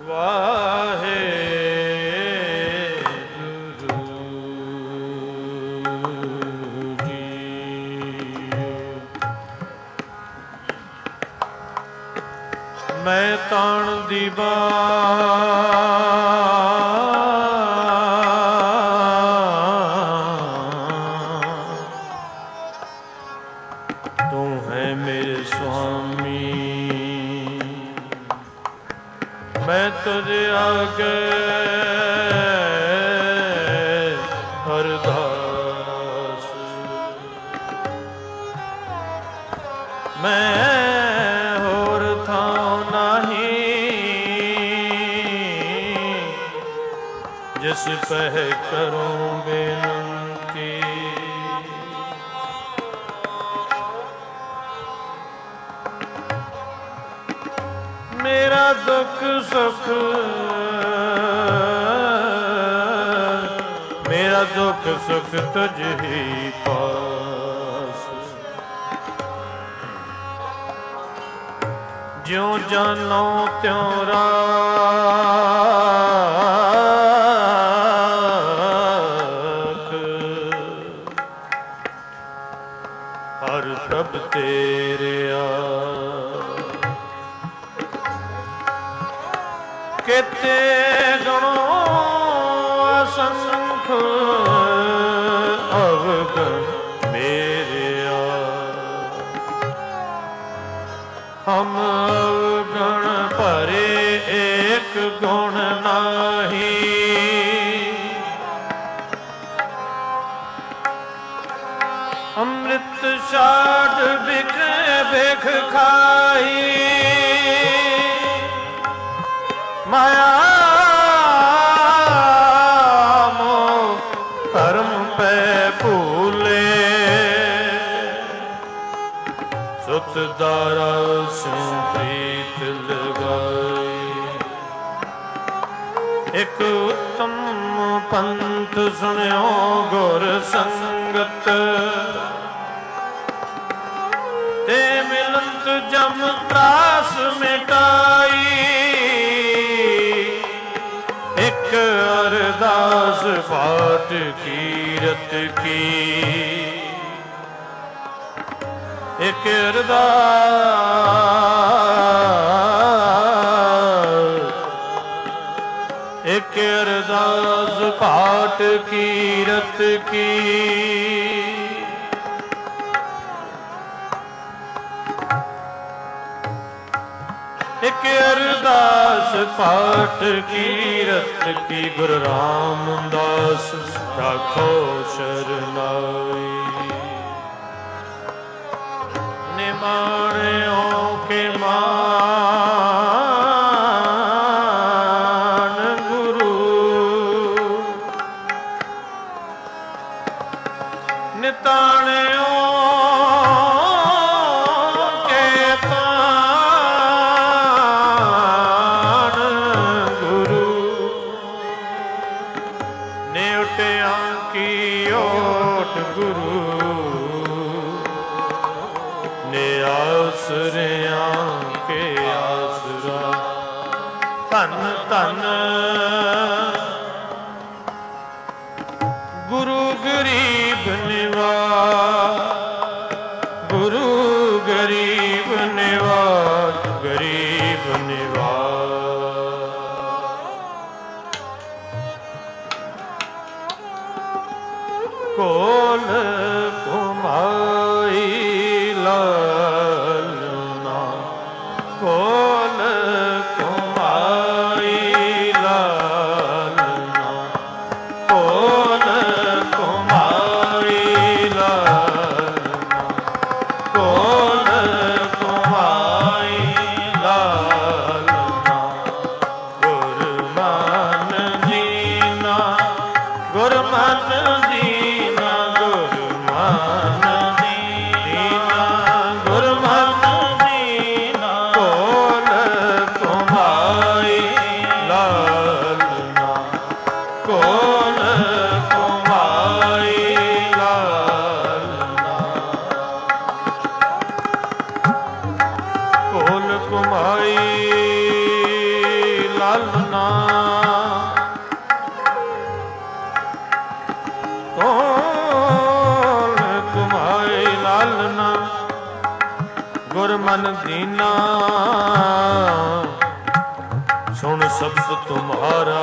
ਮੈਂ ਤਾਣ ਦੀ ਤੂੰ ਹੈ ਮੇਰੇ ਸੁਆਮੀ, ਮੈਂ ਤੁਝ ਆਗੇ ਅਰਦਾਸ, ਮੈਂ जिस पह करूं बेनती। मेरा दुख सुख, मेरा दुख सुख तुझ ही पास, ज्यों जानो त्यों केते गणों असंख अवगण मेरे हम अवगण भरे एक गुण नाही, अमृत छाड़ बिखे बेख खाई, माया मोह धर्म पे भूले, सुत दारा स्यों प्रीत लगाई। एक उत्तम पंथ सुनियो गुर संगत, ते मिलंत जम त्रास मिटाई, एक अरदास पाठ कीरत की, एक अरदास पाठ कीरत की। एक अरदास पाठ कीरत की, गुरु रामदास राखो शरनाई। निमाणियों के मान गुरु, निताणियों धन गुरु गरीब निवाज, गुरु गरीब निवाज, गरीब निवाज। कोल कुमाई लालना, कोल ਲਾਲਨਾ ਕੋਲ ਤੁਮਾਰੇ ਲਾਲਨਾ ਗੁਰ ਮਨ ਦੀਨਾ ਸੁਣ ਸ਼ਬਦ ਤੁਮਹਾਰਾ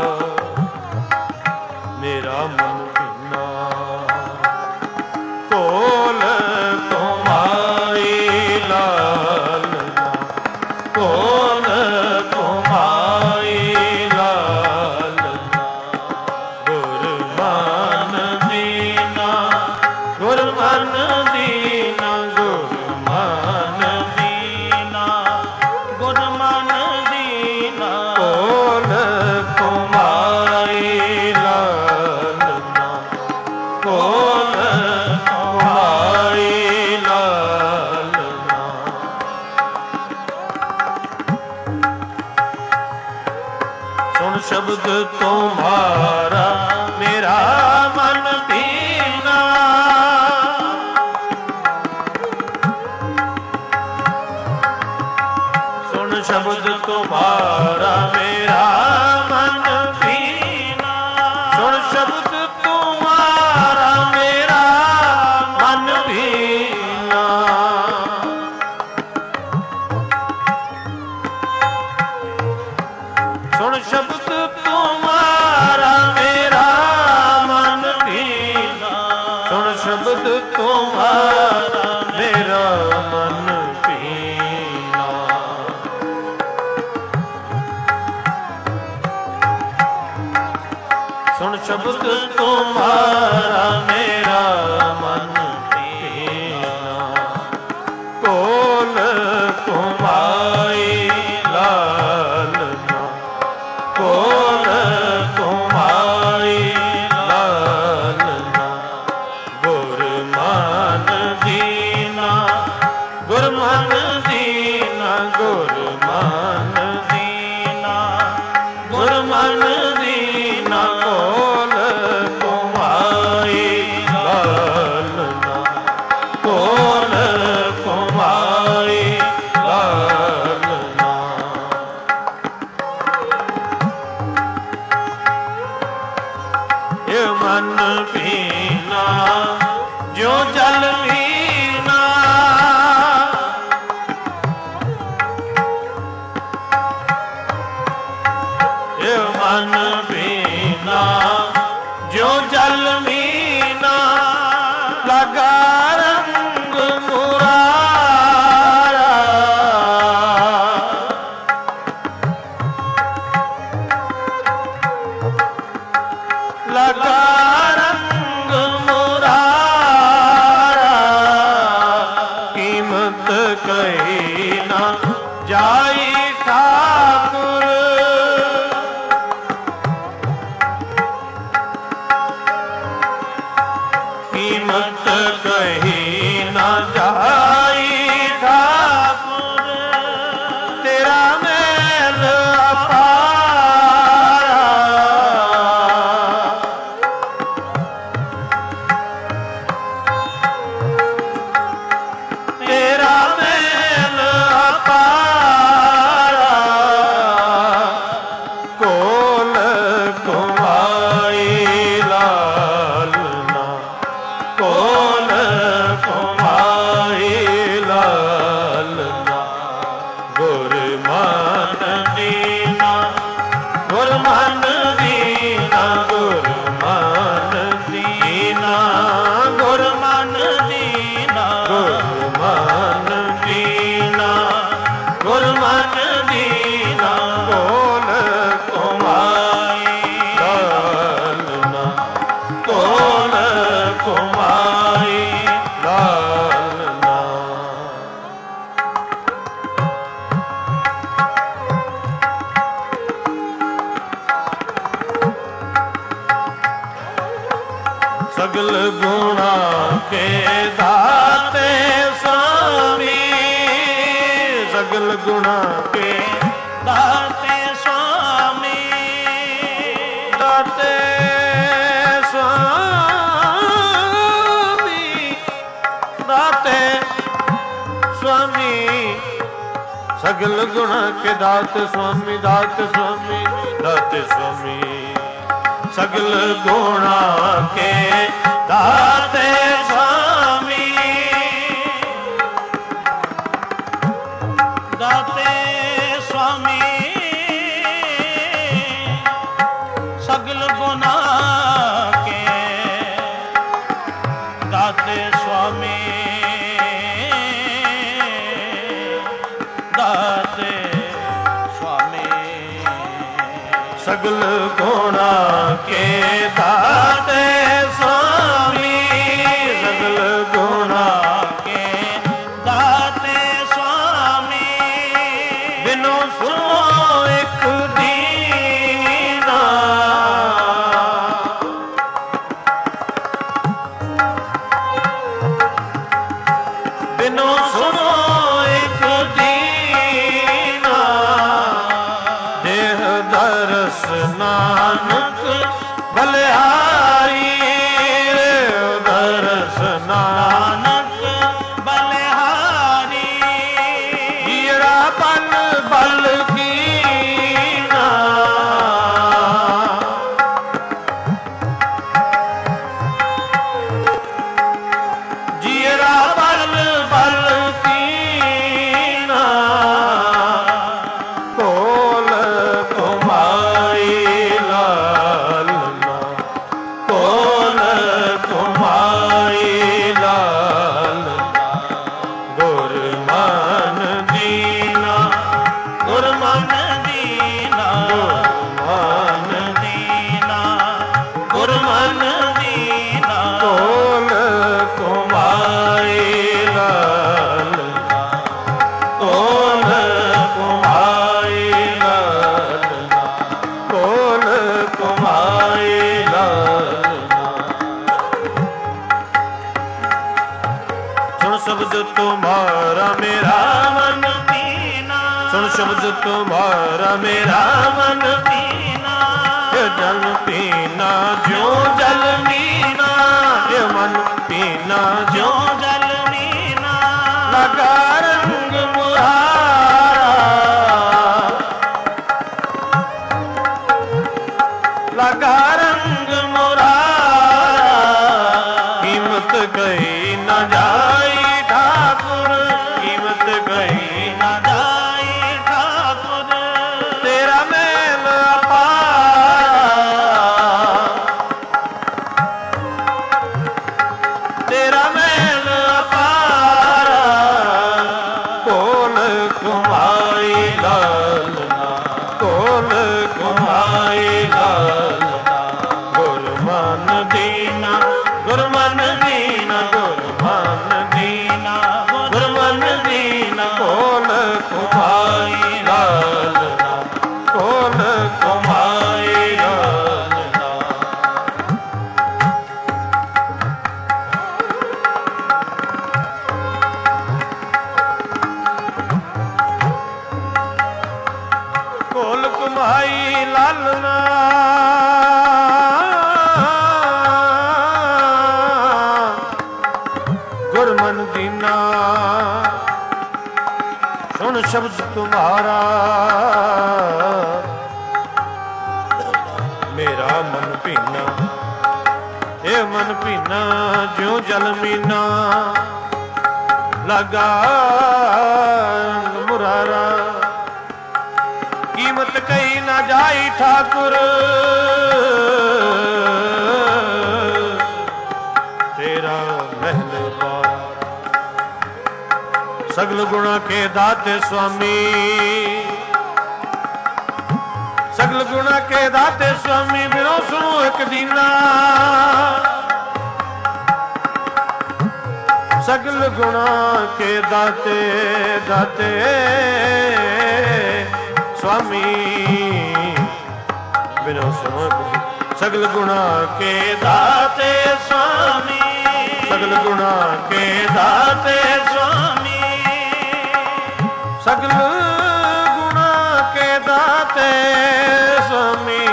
ਮੇਰਾ ਮਨ ਭੀਨਾ ਕੋਲ ਤੁਮਾਰੀ ਲਾਲਨਾ ਕੋਲ ਤੁਮਾਰੀ ਲਾਲਨਾ ਗੁਰ ਮਨ ਦੀਨਾ ਗੁਰ ਮਨ ਦੀਨਾ ਗੁਰ ਮਨ ਦੀਨਾ ਗੁਰ ਮਨ ਦੀਨਾ ਕੋਲ ਤੁਮਾਰੀ ਲਾਲਨਾ ਕੋਲ ਤੁਮਾਰੀ ਲਾਲਨਾ ਸੁਣ ਸ਼ਬਦ ਤੁਮਾਰਾ ਮੇਰਾ ਮਨ ਭੀਨਾ ਸੁਣ ਸ਼ਬਦ ਤੁਮਾਰਾ ਮੇਰਾ ਮਨ ਭੀਨਾ ਸੁਣ ਸ਼ਬਦ ਤੁਮਾਰਾ ਮੇਰਾ ਮਨ ਭੀਨਾ ਸੁਣ ਸ਼ਬਦ ਤੁਮਾਰਾ ਮੇਰਾ ਮਨ ਭੀਨਾ ਸੁਣ ਸ਼ਬਦ ਤੁਮਾਰਾ ਮੇਰਾ ਮਨ ਭੀਨਾ ਸੁਣ ਸ਼ਬਦ ਤੁਮਾਰਾ ਮੇਰਾ ਮਨ ਭੀਨਾ ਕੋਲ ਤੁਮਾਈ ਲਾਲਨਾ ਕੋਲ ਤੁਮਾਈ ਲਾਲਨਾ ਗੁਰ ਮਨ ਦੀਨਾ ਗੁਰ ਮਨ ਦੀਨਾ ਗੁਰ ਮਨ ਦੀਨਾ ਗੁਰ ਮਨ ਦੀਨਾ ਕੋਲ ਤੁਮਾਈ ਲਾਲਨਾ ਕੋਲ ਤੁਮਾਈ ਲਾਲਨਾ ਇਹ ਮਨ ਭੀਨਾ ਜੋ ਜਲ ਭੀਨਾ ਇਹ ਮਨ ਭੀਨਾ ਜੋ ਜਲ ਭੀਨਾ ਲਗਾ ਰੰਗ ਮੁਰਾਰਾ ਲਗਾ ਰੰਗ ਮੁਰਾਰਾ ਕੀਮਤ ਕਹੀ ਨਾ ਜਾਈ ਠਾਕੁਰ ਕੀਮਤ ਕਹੀ ਨਾ ਜਾਈ ਠਾਕੁਰ ਤੇਰਾ ਮੈਲ ਅਪਾਰਾ ਤੇਰਾ ਮੈਲ ਅਪਾਰਾ ਕੋਲ ਤੁਮਾਈ ਲਾਲਨਾ ਕੋਲ ਤੁਮਾਈ ਲਾਲਨਾ ਗੁਰ ਮਨ ਦੀਨਾ ਗੁਰ ਮਨ ਦੀਨਾ ਗੁਰ ਮਨ ਦੀਨਾ ਗੁਰ ਮਨ ਦੀਨਾ ਗੁਰ ਮਨ ਦੀਨਾ ਗੁਰ ਮਨ ਦੀਨਾ ਕੋਲ ਤੁਮਾਈ ਲਾਲਨਾ ਕੋਲ ਤੁਮਾਈ ਲਾਲਨਾ ਸਗਲ ਗੁਣਾ ਕੇ ਦਾਤੇ स्वामी ਸਗਲ ਗੁਣਾ ਕੇ ਦਾਤੇ स्वामी ਦਾਤੇ स्वामी ਦਾਤੇ स्वामी ਸਗਲ ਗੁਣਾ ਕੇ ਦਾਤ ਸੁਆਮੀ, ਦਾਤ ਸੁਆਮੀ, ਦਾਤੇ ਸੁਆਮੀ। ਸਗਲ ਗੁਣਾ ਕੇ ਦਾਤੇ ਸੁਆਮੀ, ਦਾਤੇ ਸੁਆਮੀ। ਸਗਲ ਗੁਣਾ ਕੇ ਦਾਤੇ ਸੁਆਮੀ, ਦਾਤੇ ਸੁਆਮੀ। ਸਗਲ ਗੁਣਾ ਕੇ ਦਾਤੇ ਸੁਆਮੀ, ਸਗਲ ਗੁਣਾ ਕੇ ਦਾਤੇ ਸੁਆਮੀ। ਬਿਨੋ ਸੁਣੋ ਇੱਕ ਦੀਨਾ, ਬਿਨੋ ਸੁਣੋ ਇੱਕ ਦੀਨਾ। ਦੇਹ ਦਰਸ ਨਾਨਕ ਬਲਿਹਾਰੀ, ਦਰਸ ਨਾਨਕ ਬਲਿਹਾਰੀ। ਜੀੜਾ ਬਲ ਬਲ ਕੀਨਾ, ਜੀੜਾ ਬਲ ਬਲ ਕੀਨਾ। ਕੋਲ ਕੁਮਾਈ ਲਾਲਨਾ, ਕੋਲ ਕੁਮਾਈ ਲਾਲਨਾ। ਗੁਰ ਮਨ ਦੀਨਾ, ਗੁਰ ਮਨ ਦੀਨਾ, ਗੁਰ ਮਨ ਦੀਨਾ, ਗੁਰ ਮਨ ਦੀਨਾ। ਕੋਲ ਕੁਮਾਈ ਲਾਲਨਾ, ਕੋਲ ਕੁਮਾਈ ਲਾਲਨਾ, ਕੋਲ ਕੁਮਾਈ ਲਾਲਨਾ। ਸੁਣ ਸ਼ਬਦ ਤੁਮਾਰਾ ਮੇਰਾ ਮਨ ਪੀਨਾ, ਸੁਣ ਸ਼ਬਦ ਤੁਮਾਰਾ ਮੇਰਾ ਮਨ ਪੀਨਾ। ਇਹ ਜਲ ਪੀਨਾ ਜਿਉ ਜਲ ਮੀਨਾ, ਇਹ ਮਨ ਪੀਨਾ ਜਿਉ ਜਲ ਮੀਨਾ। ਲਗਾ ਰੰਗ ਮੁਹਾਰਾ, ਲਗਾ ਰੰਗ ਮੁਰਾਰਾ। ਕੀਮਤ ਗਈ ਨਾ ਜਾਈ ਠਾਕੁਰ, ਕੀਮਤ ਗਈ ਨਾ ਜਾਈ ਠਾਕੁਰ। ਤੇਰਾ ਮੇਲ ਅਪਾਰਾ, ਤੇਰਾ ਮੇਲ ਅਪਾਰਾ। ਕੋਲ ਕੁਮਾਈ ਲਾਲਨਾ, ਕੋਲ ਕੁਮਾਈ ਲਾਲਨਾ। ਗੁਰ ਮਨ ਦੀਨਾ, ਗੁਰ ਮਨ ਦੀਨਾ, ਗੁਰ ਮਨ ਦੀਨਾ, ਗੁਰ ਮਨ ਦੀਨਾ। ਕੋਲ ਕੁਮਾਈ ਲਾਲਨਾ, ਕੋਲ ਕੁਮਾਈ ਲਾਲਨਾ। ਕੋਲ ਕੁਮਾਈ ਲਾਲਨਾ, ਗੁਰ ਮਨ ਦੀਨਾ। ਸੁਣ ਸ਼ਬਦ ਤੁਮਾਰਾ ਮੇਰਾ ਮਨ ਭੀਨਾ, ਇਹ ਮਨ ਭੀਨਾ ਜਿਉ ਜਲ ਮੀਨਾ। ਲਗਾ ਰੰਗ ਮੁਰਾਰਾ, ਕੀਮਤ ਕਹੀ ਨਾ ਜਾਈ ਠਾਕੁਰ। ਤੇਰਾ ਮਹਿਲ ਬਾਰਾ। ਸਗਲ ਗੁਣਾ ਕੇ ਦਾਤੇ ਸੁਆਮੀ, ਸਗਲ ਗੁਣਾ ਕੇ ਦਾਤੇ ਸੁਆਮੀ। ਬਿਨੋ ਸੁਣੋ ਇੱਕ ਦੀਨਾ, ਸਗਲ ਗੁਣਾ ਕੇ ਦਾਤੇ, ਦਾਤੇ ਸੁਆਮੀ। ਬਿਨੋ ਸੁਣੋ ਸਗਲ ਗੁਣਾ ਕੇ ਦਾਤੇ ਸੁਆਮੀ, ਸਗਲ ਗੁਣਾ ਕੇ ਦਾਤੇ ਸੁਆਮੀ। ਸਗਲ ਗੁਣਾ ਕੇ ਦਾਤੇ ਸੁਆਮੀ,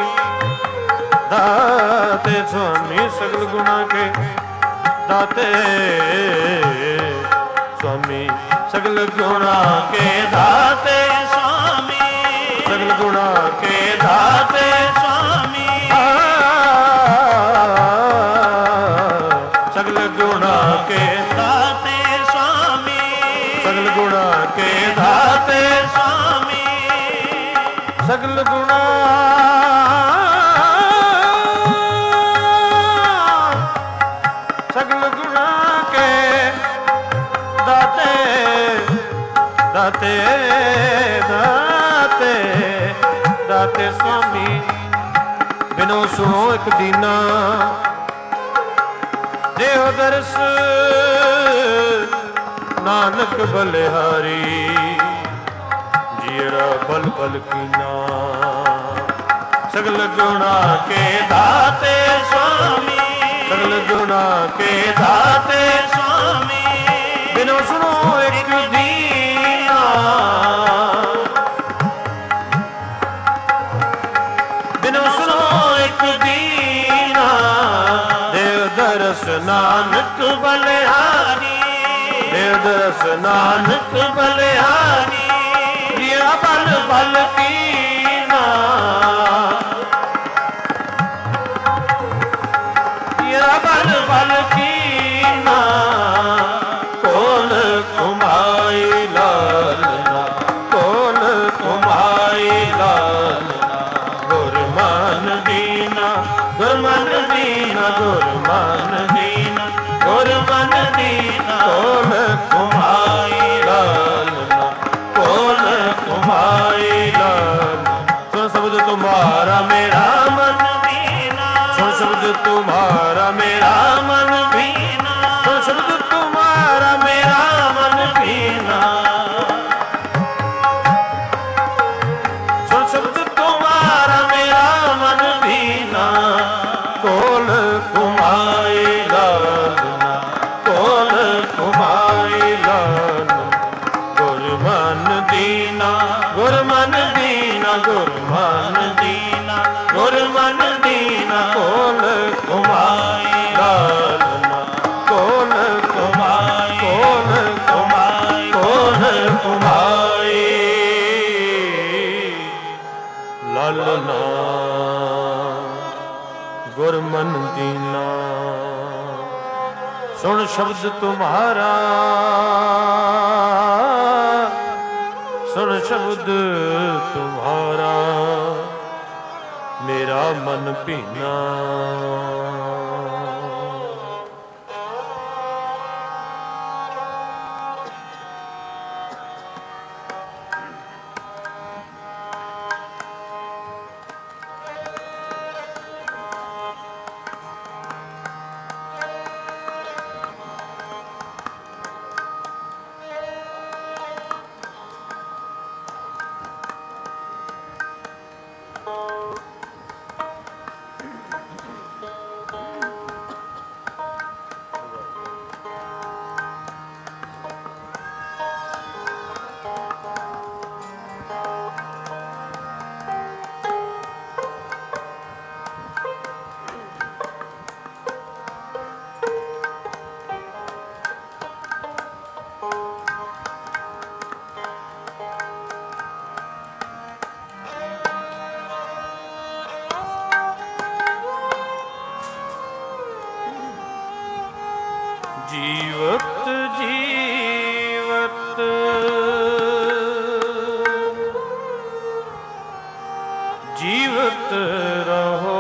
ਦਾਤੇ ਸੁਆਮੀ। ਸਗਲ ਗੁਣਾ ਕੇ ਦਾਤੇ स्वामी सगल गुणा के दाते स्वामी सगल गुणा के दाते स्वामी सगल गुणा के दाते स्वामी सगल गुणा के दाते स्वामी सगल गुणा सगल गुणा के दाते दाते दाते दाते स्वामी बिनो सुनो एक दीना देहो दर्श नानक बलिहारी जीरा बल बल कीना सगल गुणा के दाते स्वामी सगल गुणा के दाते स्वामी बिनो सुनो एक दीना बिनो सुनो एक दीना देव दरस नानक बलिहारी देव दरस नानक बलिहारी जीरा बल बल कीना जीरा बल बल कीना कोल कुमाई लालना कोल कुमाई लालना गुरमान दीना गुरमान दीना गुरमान दीना गुरमान दीना कोल कुमाई लालना कोल कुमाई लालना सुन शब्द तुम्हारा मेरा मन बीना सुन शब्द तुम्हारा मेरा मन बीना सुन शब्द तुम्हारा मेरा मन बीना सुन शब्द तुम्हारा मेरा मन बीना कोल कुमाई लालना कोल कुमाई लालना गुरमान दीना गुरमान दीना गुरमान दीना गुरमान दीना कोल कुमाई लालना कोल कुमाई कोल कुमाई कोल कुमाई लालना गुरमन दीना सुन शब्द तुम्हारा सुन शब्द तुम्हारा मेरा मन भीना जीवत जीवत जीवत रहो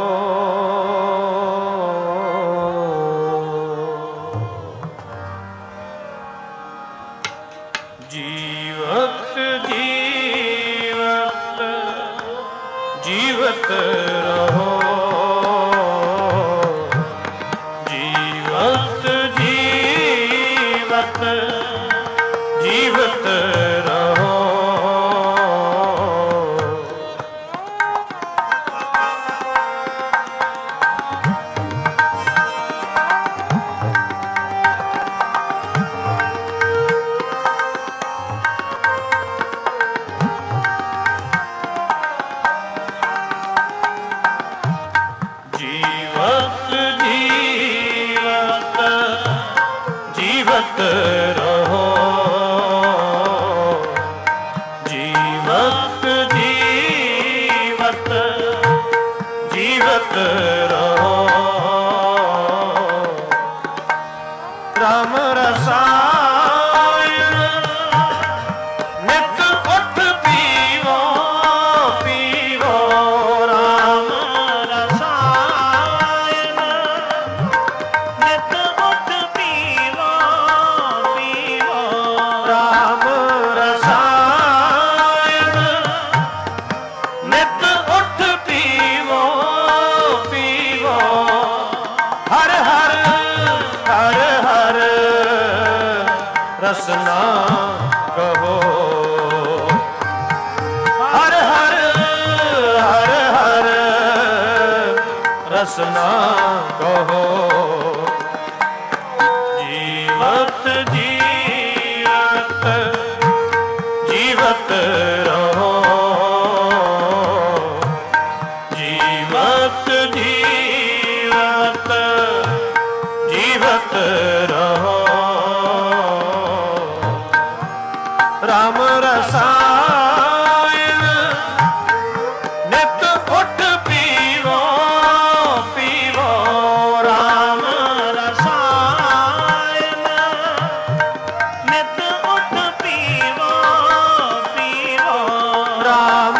जीवत जीवत जीवत रहो जीवत रहो ਜੀਵਤ ਰਹੋ। ਰਾਮ ਰਸਾਇਣ ਨਿਤ ਉਠ ਪੀਵੋ ਪੀਵੋ। ਰਾਮ ਰਸਾਇਣ ਨਿਤ ਉਠ ਪੀਵੋ ਪੀਵੋ। ਰਾਮ ਰਸਾਇਣ ਨਿਤ ਉਠ ਪੀਵੋ ਪੀਵੋ। ਹਰ ਹਰ ਹਰ ਹਰ ਰਸਨਾ ਕਹੋ। ਹਰ ਹਰ ਹਰ ਹਰ ਰਸਨਾ ਕਹੋ। ਜੀਵਤ ਜੀਵਤ ਜੀਵਤ ਰਹੋ। ਜੀਵਤ ਜੀਵਤ ਜੀਵਤ ਰਹੋ। ਰਾਮ ਰਸਾਇਣ ਨਿਤ ਉਠ ਪੀਵੋ ਪੀਵੋ। ਰਾਮ ਰਸਾਇਣ ਨਿਤ ਉਠ ਪੀਵੋ ਪੀਵੋ। ਰਾਮ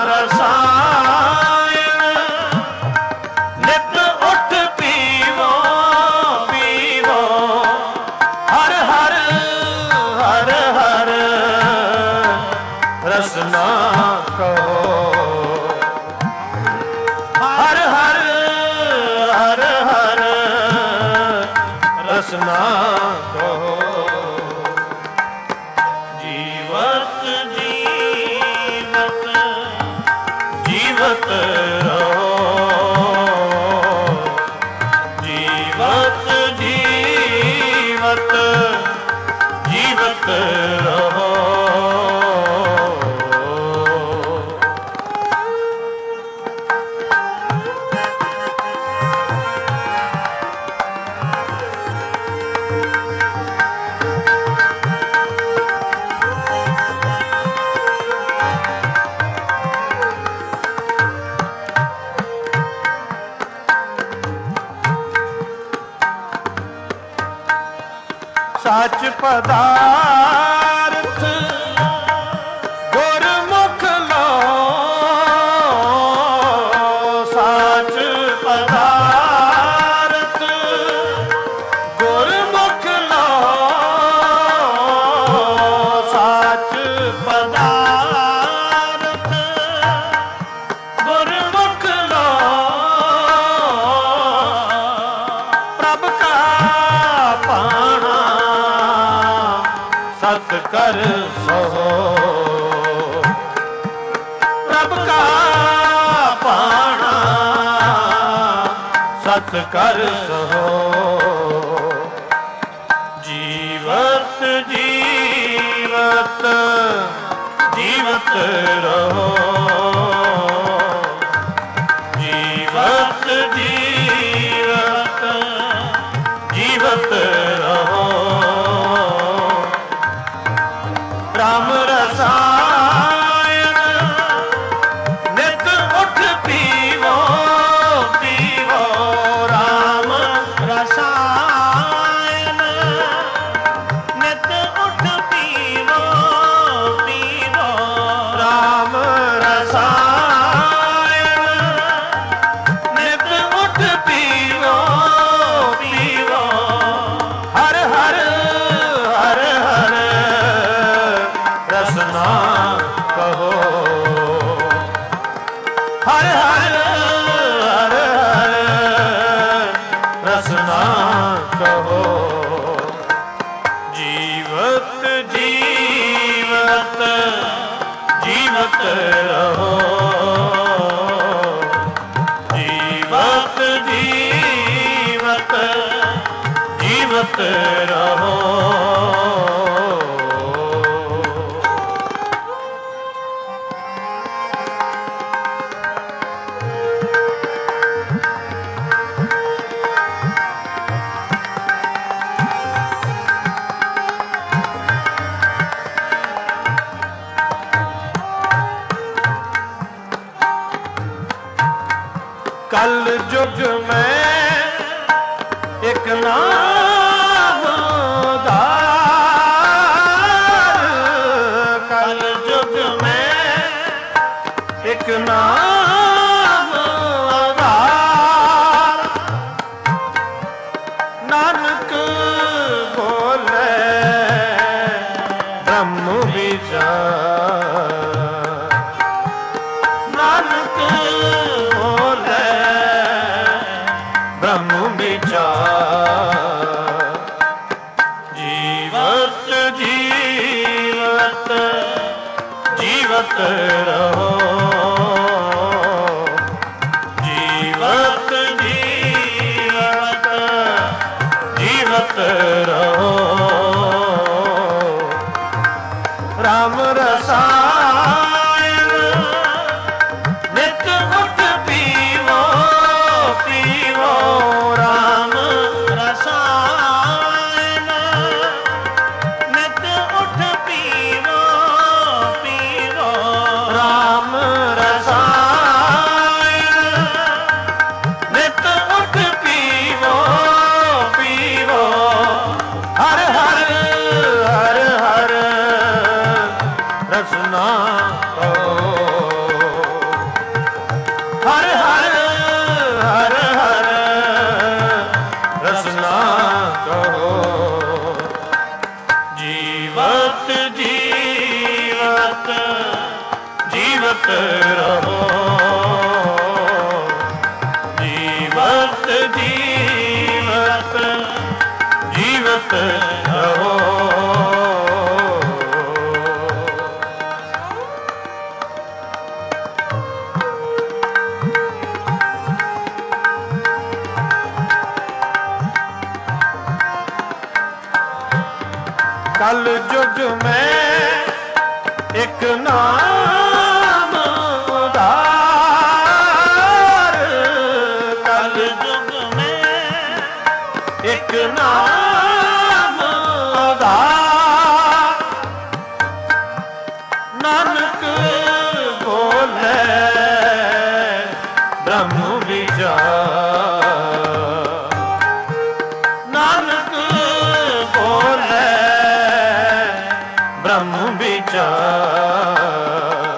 ਰਸਾਇਣ ਨਿਤ ਉਠ ਪੀਵੋ ਪੀਵੋ। ਹਰ ਹਰ ਹਰ ਹਰ ਰਸਨਾ ਕਹੋ। ਹਰ ਹਰ ਹਰ ਹਰ ਰਸਨਾ ਕਹੋ। ਜੀਵਤ ਜੀਵਤ ਜੀਵਤ ਰਹੋ। ਜੀਵਤ ਜੀਵਤ ਜੀਵਤ ਰਹੋ। ਸੱਚ ਪਦਾਰਥ ਗੁਰਮੁਖ ਲੋ। ਸੱਚ ਪਦਾਰਥ ਗੁਰਮੁਖ ਲੋ। ਸੱਚ ਪਦਾਰਥ ਗੁਰਮੁਖ ਲੋ। ਪ੍ਰਭ ਕਾ ਪਾਣਾ ਸਤ ਕਰ ਸਹੋ। ਪ੍ਰਭ ਕਾ ਪਾਣਾ ਸਤ ਕਰ ਸਹੋ। ਜੀਵਤ ਜੀਵਤ ਜੀਵਤ ਰਹੋ। ਜੀਵਤ ਜੀਵਤ ਜੀਵਤ ਰਹੋ। ਰਾਮ ਰਸਾਇਣ ਨਿਤ ਉਠ ਪੀਵੋ ਪੀਵੋ। ਰਾਮ ਰਸਾਇਣ ਨਿਤ ਉਠ ਪੀਵੋ ਪੀਵੋ। ਰਾਮ ਰਸਾਇਣ ਨਿਤ ਉਠ ਪੀਵੋ ਪੀਵੋ। ਹਰ ਹਰ ਹਰ ਹਰ ਰਸਨਾ ਕਹੋ। ਹਰ ਹਰ ਹਰ ਹਰ ਰਸਨਾ ਕਹੋ। ਜੀਵਤ ਜੀਵਤ ਜੀਵਤ ਰਹੋ। ਜੀਵਤ ਜੀਵਤ ਜੀਵਤ ਰਹੋ। कल जुग में एक नाम उधार, कल जुग में एक नाम उधार, नानक बोले ब्रह्म विचार, नानक बोले ब्रह्म विचार। जीवत जीवत जीवत रहो, जीवत जीवत जीवत रहो, राम रसायन नित उठ पीवो पीवो, राम रसायन नित उठ पीवो पीवो, राम रसायन नित उठ पीवो पीवो, हर हर हर हर रसना कहो, हर हर हर हर रसना कहो। जीवत जीवत जीवत रहो, जीवत जीवत जीवत रहो। कल जुग में एक नाम उधार, कल जुग में एक नाम उधार, नानक बोले ब्रह्म विचार, नानक बोले ब्रह्म विचार।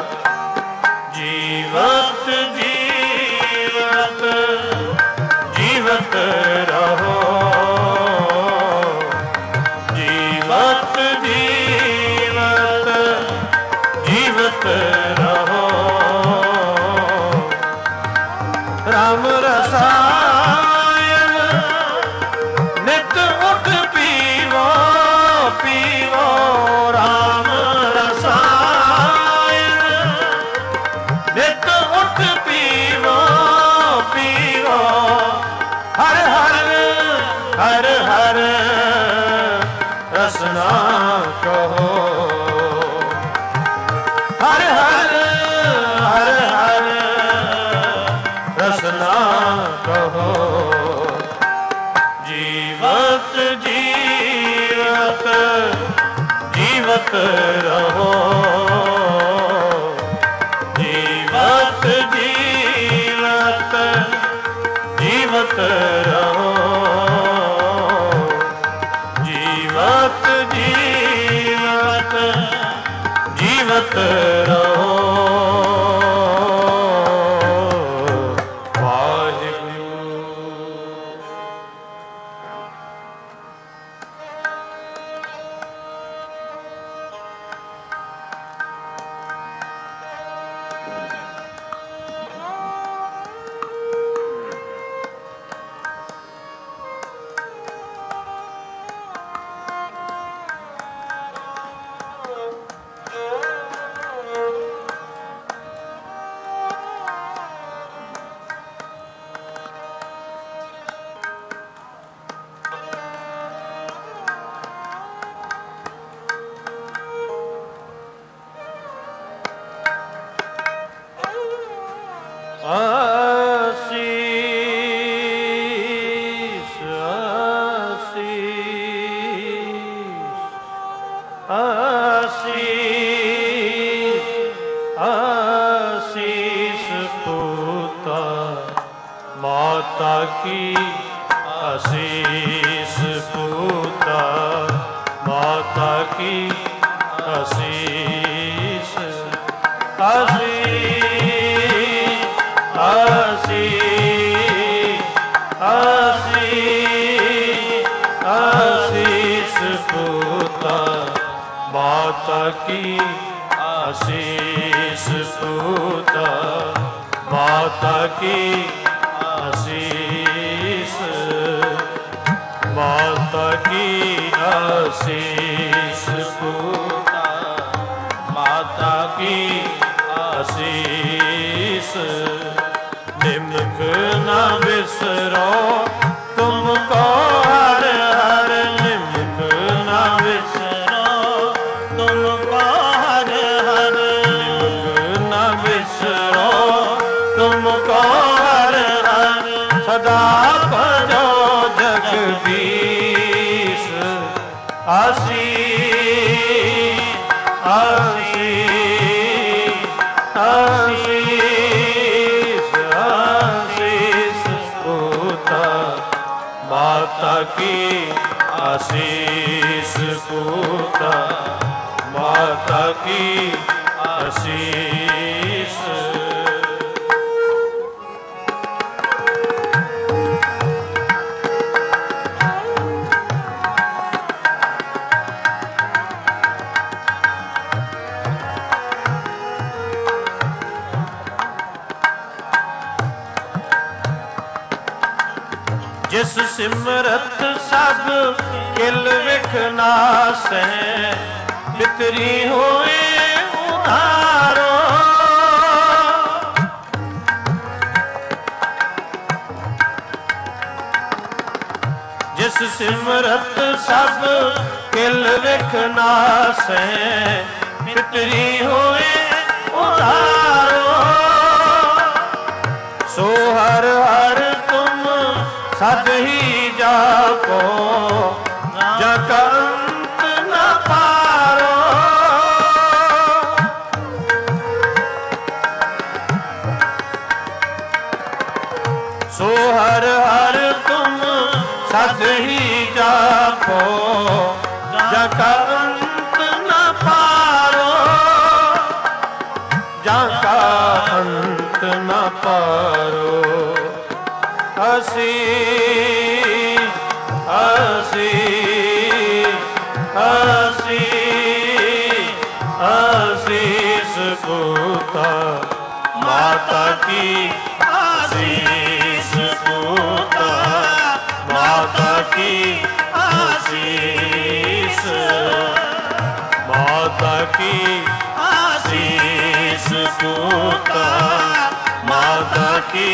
जीवत जीवत जीवत रहो, जीवत जीवत जीवत रहो, राम रसायन नित उठ पीवो पीवो, राम रसायन नित उठ पीवो पीवो, हर हर हर हर रसना कहो, हर हर हर हर रसना कहो। जीवत जीवत जीवत रहो, जीवत जीवत जीवत रहो, जीवत जीवत जीवत रहो। आशीष आशीष आशीष आशीष पूता माता की आशीष पूता, माता की आशीष आशीष आशीष आशीष आशीष पूता, माता की आशीष पूता, माता की आशीष, माता की आशीष पूता, माता की आशीष। निमक न बिसरो तुमको हर हर, निमक न बिसरो तुमको हर हर, निमक न बिसरो तुमको हर हर। सदा भजो जगदीश, आशीष आशीष आशीष आशीष पूता, माता की आशीष पूता, माता की आशीष। जिस सिमरत सब किल विख नासै, बितरी होए उधारो। जिस सिमरत सब किल विख नासै, बितरी होए उधारो। सो हर हर तुम सद ही जापो, जग अंत न पारो। सो हर हर तुम सद ही जापो, जग अंत न पारो, जग अंत न पारो। आशीष आशीष आशीष आशीष पूता, माता की आशीष पूता, माता की आशीष, माता की आशीष पूता, माता की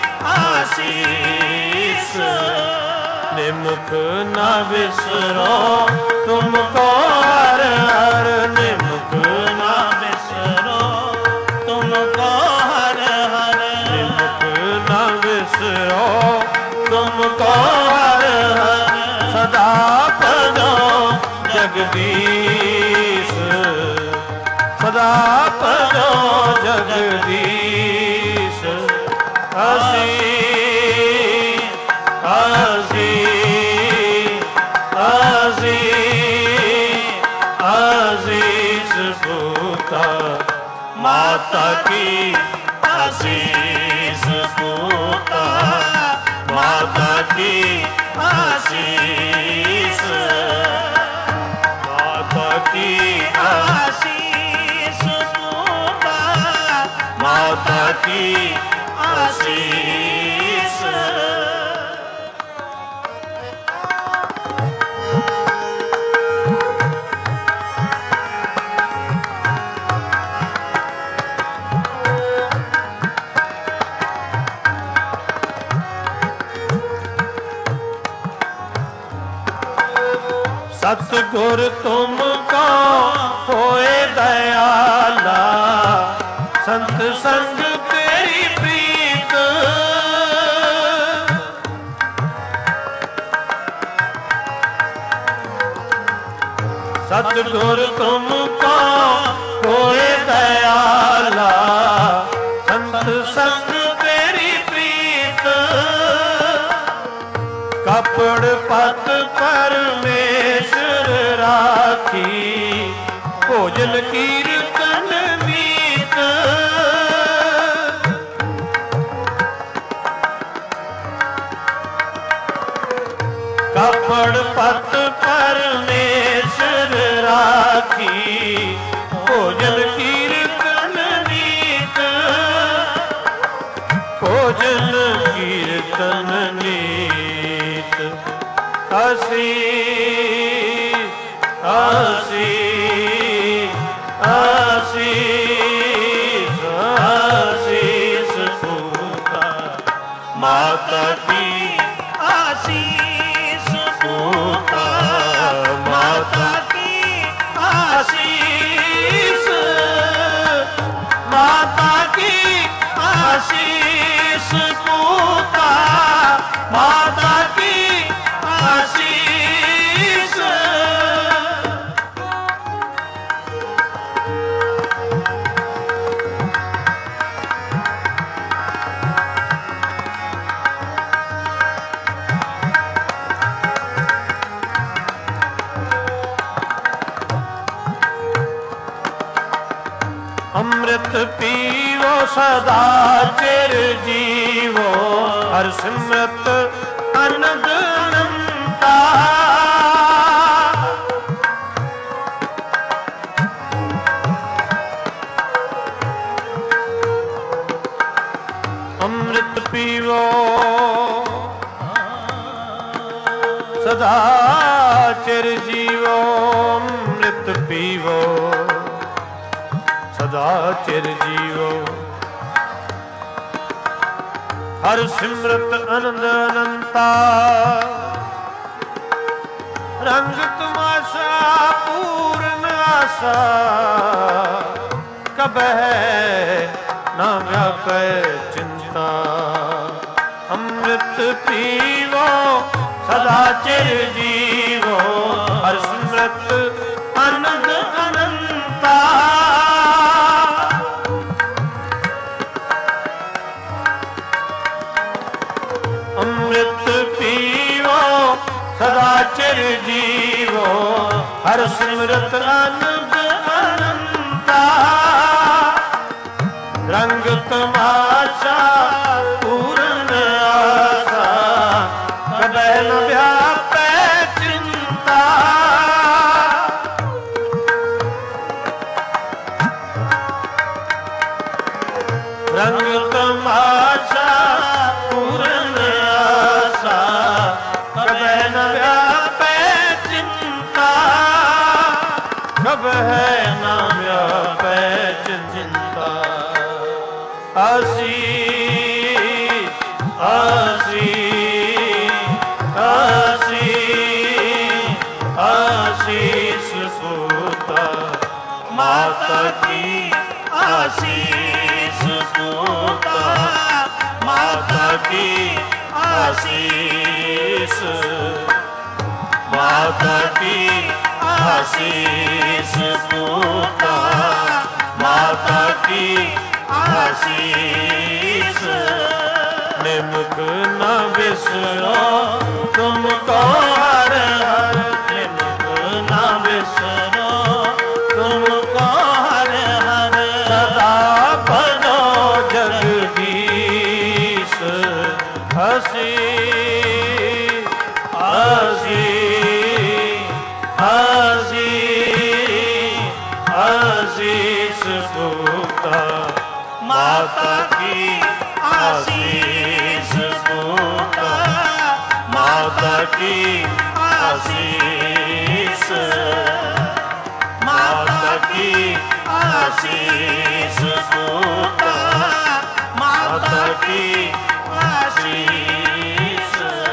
आशीष। निमक न बिसरो तुमको हर हर, निमक न बिसरो तुमको हर हर, निमक न बिसरो तुमको हर हर। सदा भजो जगदीश, सदा भजो जगदीश। आशीष आशीष आशीष आशीष पूता, माता की आशीष पूता, माता की आशीष, माता की आशीष पूता, माता की आशीष। सतगुर तुमको होए दयाला, संत संग तेरी प्रीत। सतगुर तुमको होए दयाला, संत संग तेरी प्रीत। राखी, भोजन कीर्तन मीत। कपड़ पत परमेश्वर राखी, भोजन कीर्तन नीत। भोजन कीर्तन नीत। आशीष आशीष आशीष आशीष पूता माता की आशीष पूता माता की आशीष माता की आशीष पूता माता की आशीष। अमृत पीवो सदा चिर जीवो, हर सिमरत आनंद अनंता। अमृत पीवो सदा चिर जीवो, अमृत पीवो सदा चिर जीवो, हर सिमरत आनंद अनंता। रंग तमाशा पूर्ण आशा, कबह न व्यापै चिंता। अमृत पीवो सदा चिर जीवो, हर सिमरत आनंद अनंता। अमृत पीवो सदा चिर जीवो, हर सिमरत आनंद अनंता। रंग तमाशा पूर्ण आशा, कबह न व्यापै चिंता। रंग तमाशा पूर्ण आशा, कबह न व्यापै चिंता। कबह न व्यापै चिंता। आशीष आशीष आशीष आशीष पूता माता की आशीष पूता माता की आशीष। माता की आशीष पूता माता की आशीष। निमक न बिसरो तुमको हर हर, निमक न बिसरो तुमको हर हर। सदा भजो जगदीश हसी हसी हसी आशीष पूता माता की आशीष पूता माता की आशीष। माता की आशीष पूता माता की आशीष।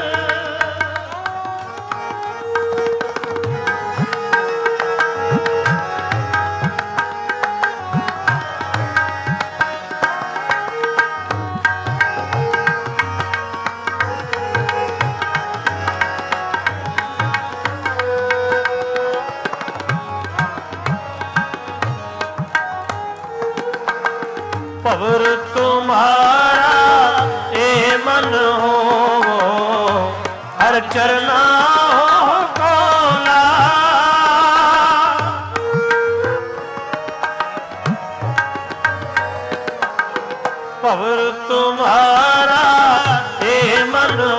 पवर तुम्हारा ए मन हो, हर चरना हो कोला। ਭਵਰ ਤੁਮਾਰਾ ਏ ਮਨੋ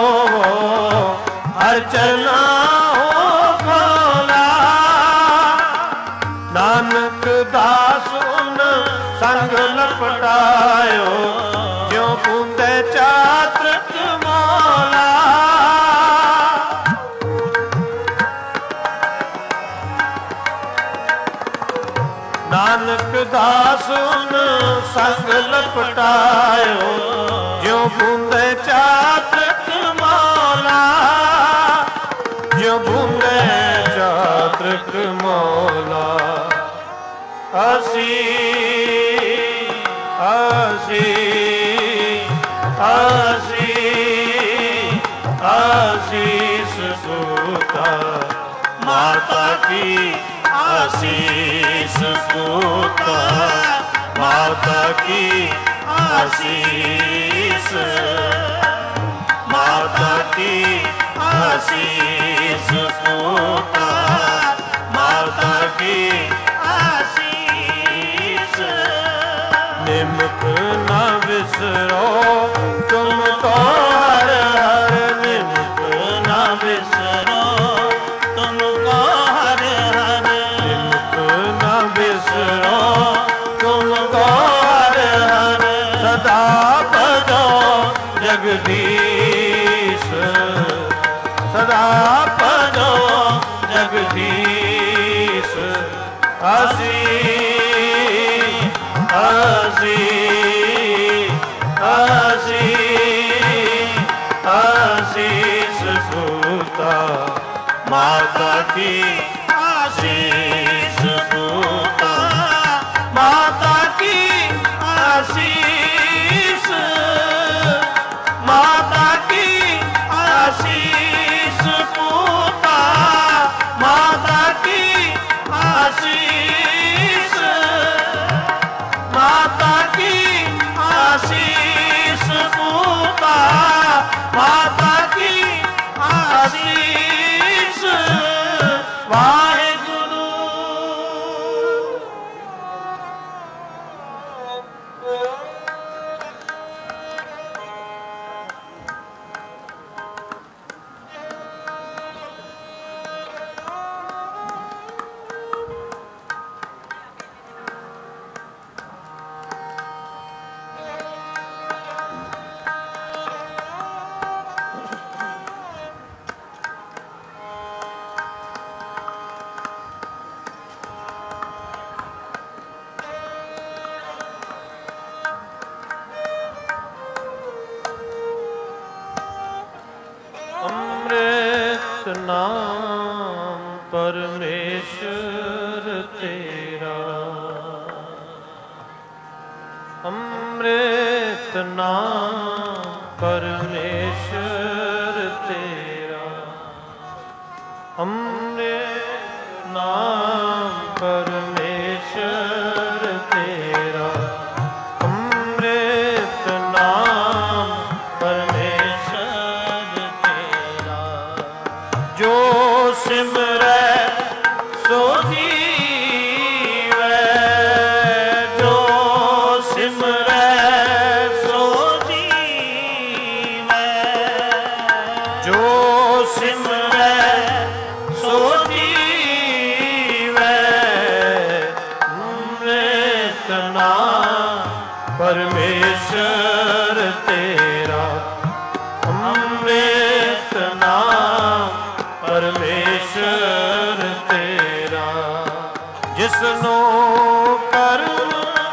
ਹਰ ਚਰਨਾ ਖੋਲਾ। ਨਾਨਕ ਦਾਸ ਉਨ ਸੰਗ ਲਪਟਾਇਓ ਜਿਉ ਬੂੰਦੇ ਚਾਤ੍ਰਿਕ ਮੋਲਾ। ਨਾਨਕ ਦਾਸ ਉਨ ਸੰਗ ਲਪਟਾਇਓ ਜਿਉ ਬੂੰਦੇ ਚਾਤ੍ਰਿਕ ਮੋਲਾ। ਜਿਉ ਬੂੰਦੇ ਚਾਤ੍ਰਿਕ ਮੋਲਾ। ਅਸੀਂ ਆਸੀਸ ਸੂਤਾ ਮਾਤਾ ਕੀ ਆਸੀਸ ਸੂਤਾ ਮਾਤਾ ਕੀ ਆਸੀਸ ਮਾਤਾ ਕੀ ਆਸੀਸ ਸੂਤਾ ਮਾਤਾ ਕੀ ਆਸੀਸ। ਨਿਮਕ ਨਾ ਵਿਸਰੋ ਤੁਮ ਕੋ ਹਰ ਹਰ ਨਿਮਕ ਨਾ ਵਿਸਰੋ ਤੁਮ ਕੋ ਹਰ ਹਰ ਨਿਮਕ ਨਾ ਵਿਸਰੋ ਤੁਮ ਕੋ ਹਰ ਹਰ ਸਦਾ ਭਜੋ ਜਗਦੀਸ਼ ਸਦਾ ਭਜੋ ਜਗਦੀਸ਼। ਆਸੀਸ ਸੂਤਾ ਮਾਤਾ ਕੀ ਆਸੀਸ ਸੂਤਾ ਮਾਤਾ ਕੀ ਆਸੀਸ ਮਾਤਾ ਕੀ ਆਸੀਸ ਸੂਤਾ ਮਾਤਾ ਕੀ ਆਸੀਸ ਮਾਤਾ ਕੀ ਆਸੀਸ ਸੂਤਾ ਮਾਤਾ ਕੀ ਆਸੀਸ। ਵਾਹਿਗੁਰੂ। ਅੰਮ੍ਰਿਤ ਨਾਮ ਪਰਮੇਸ਼ਰ ਤੇਰਾ ਅੰਮ੍ਰਿਤ ਨਾਮ ਪਰਮੇਸ਼ਰ ਤੇਰਾ ਅੰਮ੍ਰਿਤ ਨਾਮ ਪਰਮੇਸ਼ਰ ਤੇਰਾ ਅੰਮ੍ਰਿਤ ਨਾਮ ਪਰਮੇਸ਼ਰ ਤੇਰਾ। ਜੋ ਸਿਮਰੈ ਸੋ ਜੀਵੈ ਜੋ ਸਿਮਰੈ ਸੋ ਜੀਵੈ ਜੋ ਸਿਮਰੈ ਸੋ ਜੀਵੈ। ਅੰਮ੍ਰਿਤ ਨਾਮ ਪਰਮੇਸ਼ਰ ਤੇਰਾ ਅੰਮ੍ਰਿਤ ਨਾਮ ਪਰਮੇਸ਼ਰ ਤੇਰਾ। ਜਿਸਨੂੰ ਕਰਮ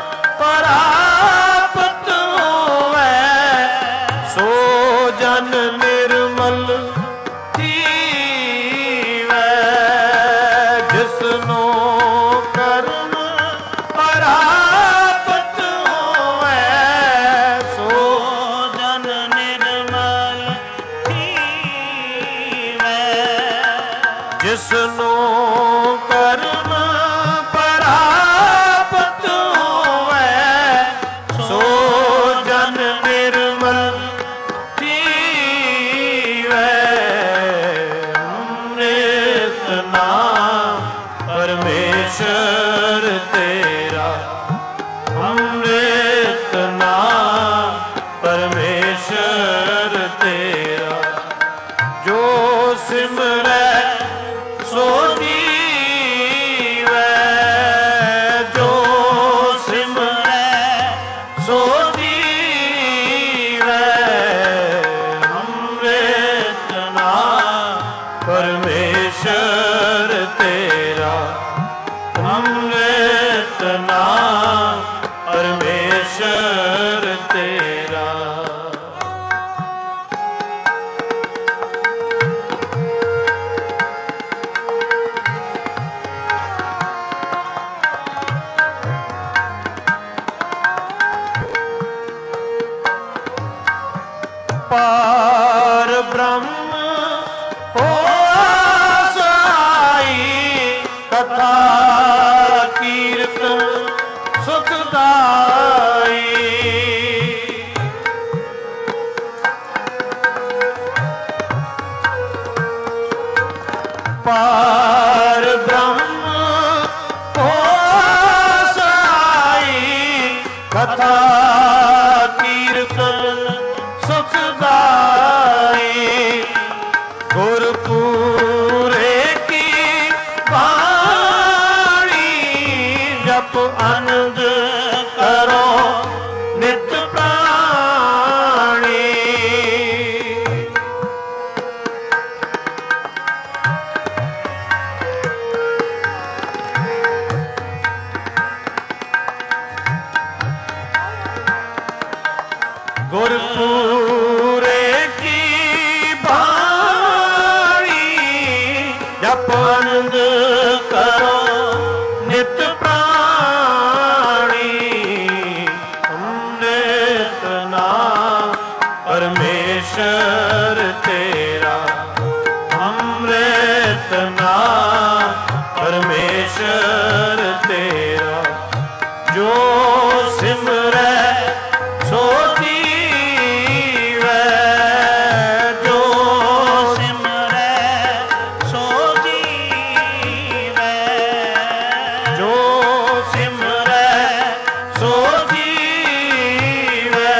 ਪ੍ਰਾਪਤ ਹੋਵੇ ਸੋ ਜਨ ਨਿਰਮਲ ਥੀਵੈ। ਜਿਸਨੂੰ ਕਰਮ ਪ੍ਰਾਪਤ ਹੋਵੇ ਸੋ ਜਨ ਨਿਰਮਲ ਥੀਵੈ। ਜਿਸਨੂੰ ਕਰਮ ਪ੍ਰਾਪਤ ਹੋਵੇ ਸੋ ਜਨ ਨਿਰਮਲ ਥੀਵੈ। ਅੰਮ੍ਰਿਤ ਨਾਮ ਪਰਮੇਸ਼ਰ ਤੇਰਾ ਅੰਮ੍ਰਿਤ ਨਾਮ ਗੁਰਪੂਰੇ ਕੀ ਬਾਣੀ ਜਪ ਆਨੰਦ ਕਰੋ ਨਿਤ ਪ੍ਰਾਣੀ ਅੰਮ੍ਰਿਤ ਨਾਮ ਪਰਮੇਸ਼ਰ ਤੇਰਾ ਅੰਮ੍ਰਿਤ ਨਾਮ ਪਰਮੇਸ਼ਰ ਤੇਰਾ ਜੋ ਸਿਮਰੈ ਸੋ ਜੀਵੈ ਜੋ ਸਿਮਰੈ ਸੋ ਜੀਵੈ ਜੋ ਸਿਮਰੈ ਸੋ ਜੀਵੈ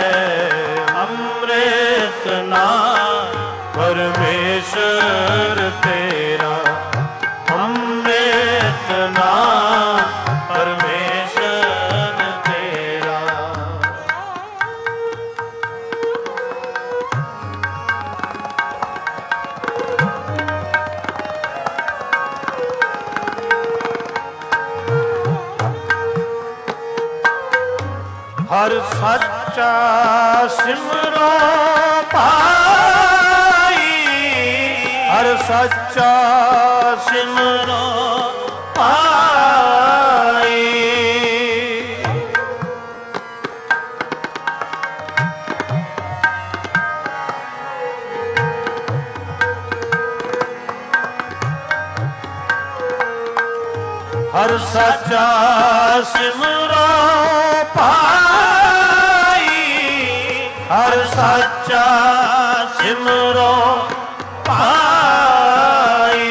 ਅੰਮ੍ਰਿਤ ਨਾਮ ਪਰਮੇਸ਼ਰ ਤੇਰਾ ਅੰਮ੍ਰਿਤ ਨਾਮ ਪਰਮੇਸ਼ਰ ਤੇਰਾ। ਹਰ ਸੱਚਾ ਸਿਮਰੋ ਭਾਈ ਹਰ ਸੱਚਾ ਸਿਮਰੋ ਭਾਈ ਹਰ ਸੱਚਾ ਸਿਮਰੋ ਭਾਈ ਹਰ ਸੱਚਾ ਸਿਮਰੋ ਭਾਈ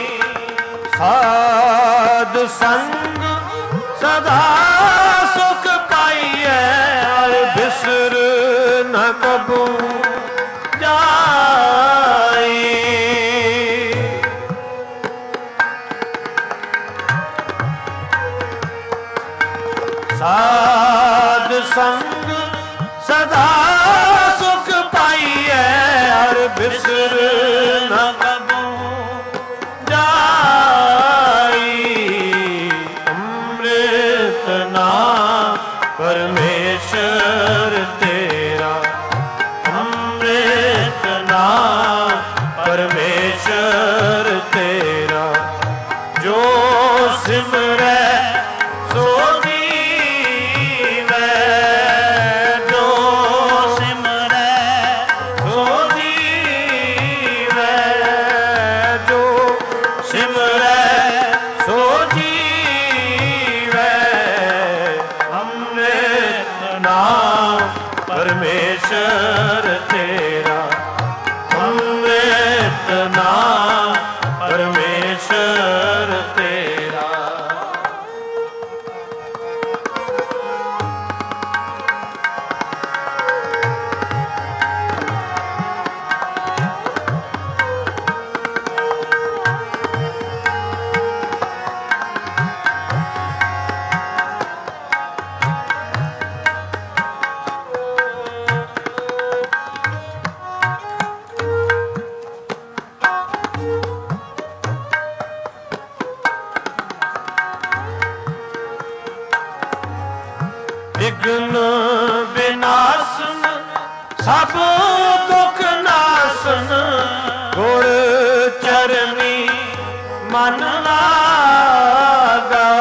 ਸਾਧ ਸੰਗ ਸਦਾ ਸੁਖ ਪਾਈਐ ਹਰ ਬਿਸਰ ਨ ਕਬੂ ਜਾਈ ਸਾਧ ਸੰਗ ਸਦਾ ਸੁਖ ਪਾਈਐ ਹਰ ਬਿਸਰ ਨ ਕਬੂ ਜਾਈ ਅੰਮ੍ਰਿਤ ਨਾਮ ਪਰਮੇਸ਼ਰ ਤੇਰਾ ਅੰਮ੍ਰਿਤ ਨਾਮ ਪਰਮੇਸ਼ਰ ਤੇਰਾ ਜੋ ਸਿਮਰੈ ਸੋ ਪਰਮੇਸ਼ਰ ਤੇਰਾ ਅੰਮ੍ਰਿਤ ਨਾਮ ਪਰਮੇਸ਼ਰ ਤੇਰਾ। ਵਿਘਨ ਵਿਨਾਸ਼ਨ ਸਭ ਦੁਖ ਨਾਸ਼ਨ ਗੁਰ ਚਰਨੀ ਮਨ ਲਾਗਾ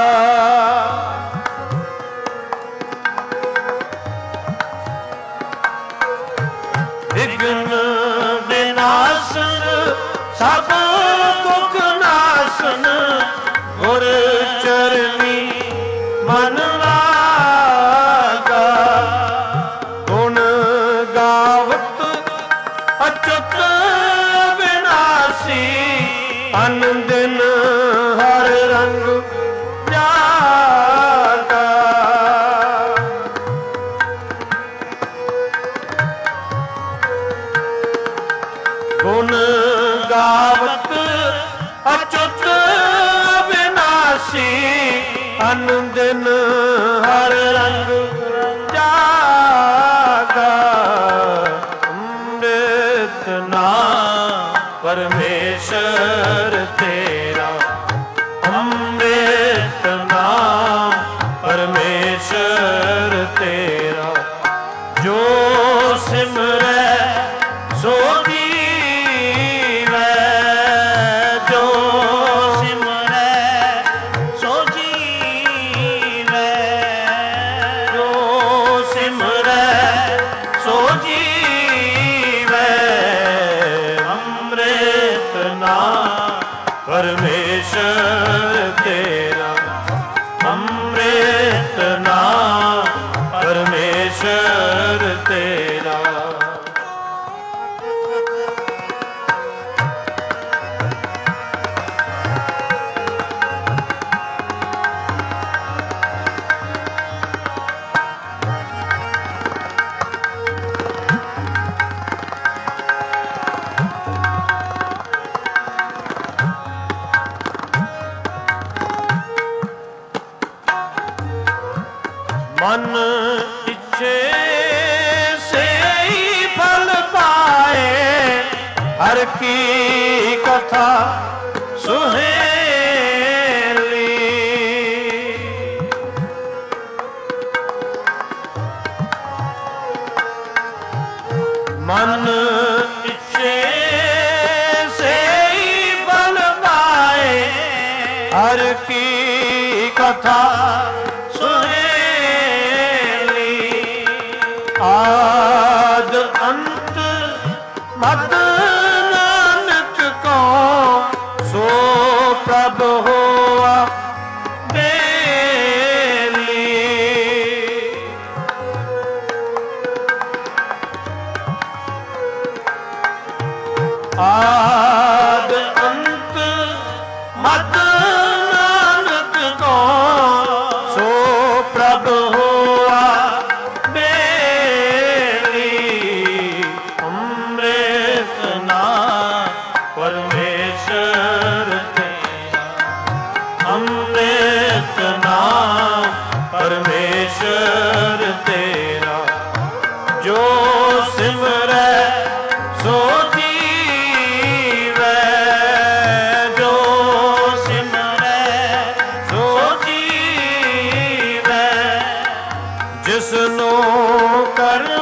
ਵਿਘਨ ਵਿਨਾਸ਼ਨ ਸਭ ਦੁਖ ਨਾਸ਼ਨ ਗੁਰ ਚਰਨੀ ਮਨ ਅਨ ਦਿਨ ਹਰ ਰੰਗ ਜਾਗਾ ਗੁਣ ਗਾਵਤ ਅਚੁੱਤ ਵਿਨਾਸ਼ੀ ਅਨ ਦਿਨ ਹਰ ਰੰਗ ਜਾਗਾ ਅੰਮ੍ਰਿਤ ਨਾਮ ਪਰਮੇਸ਼ਰ ਤੇਰਾ ਅੰਮ੍ਰਿਤ ਨਾਮ ਪਰਮੇਸ਼ਰ ਤੇਰਾ ਜੋ ਸਿਮਰੈ ਸੋ ਜੀਵੈ, ਜੋ ਸਿਮਰੈ ਸੋ ਜੀਵੈ, ਜੋ ਸਿਮਰੈ ਸੋ ਜੀਵੈ। ਅੰਮ੍ਰਿਤ ਨਾਮ ਪਰਮੇਸ਼ਰ ਤੇਰਾ, ਅੰਮ੍ਰਿਤ ਨਾਮ ਪਰਮੇਸ਼ਰ ਤੇਰਾ। ਮਨ ਇੱਛੇ ਸਈ ਫਲ ਪਾਏ, ਹਰ ਕੀ ਕਥਾ ਸੁਹੇਲੀ। ਮਨ ਇੱਛੇ ਸਈ ਫਲ ਪਾਏ, ਹਰ ਕੀ ਕਥਾ ਆਦ ਅੰਤ ਮਦ ਨਾਨਕ ਕੋ, ਸੋ ਪ੍ਰਭ ਹੋਆ ਬੇਲੀ। ਆਦ ਅੰਤ ਮਦ ਨਾਨਕ ਕੋ, ਸੋ ਪ੍ਰਭ ਹੋਆ ਪਰਮੇਸ਼ਰ ਤੇਰਾ, ਅੰਮ੍ਰਿਤ ਨਾਮ ਪਰਮੇਸ਼ਰ ਤੇਰਾ। ਜੋ ਸਿਮਰੈ ਸੋ ਜੀਵੈ, ਜੋ ਸਿਮਰੈ ਸੋ ਜੀਵੈ। ਜਿਸਨੂੰ ਕਰਮ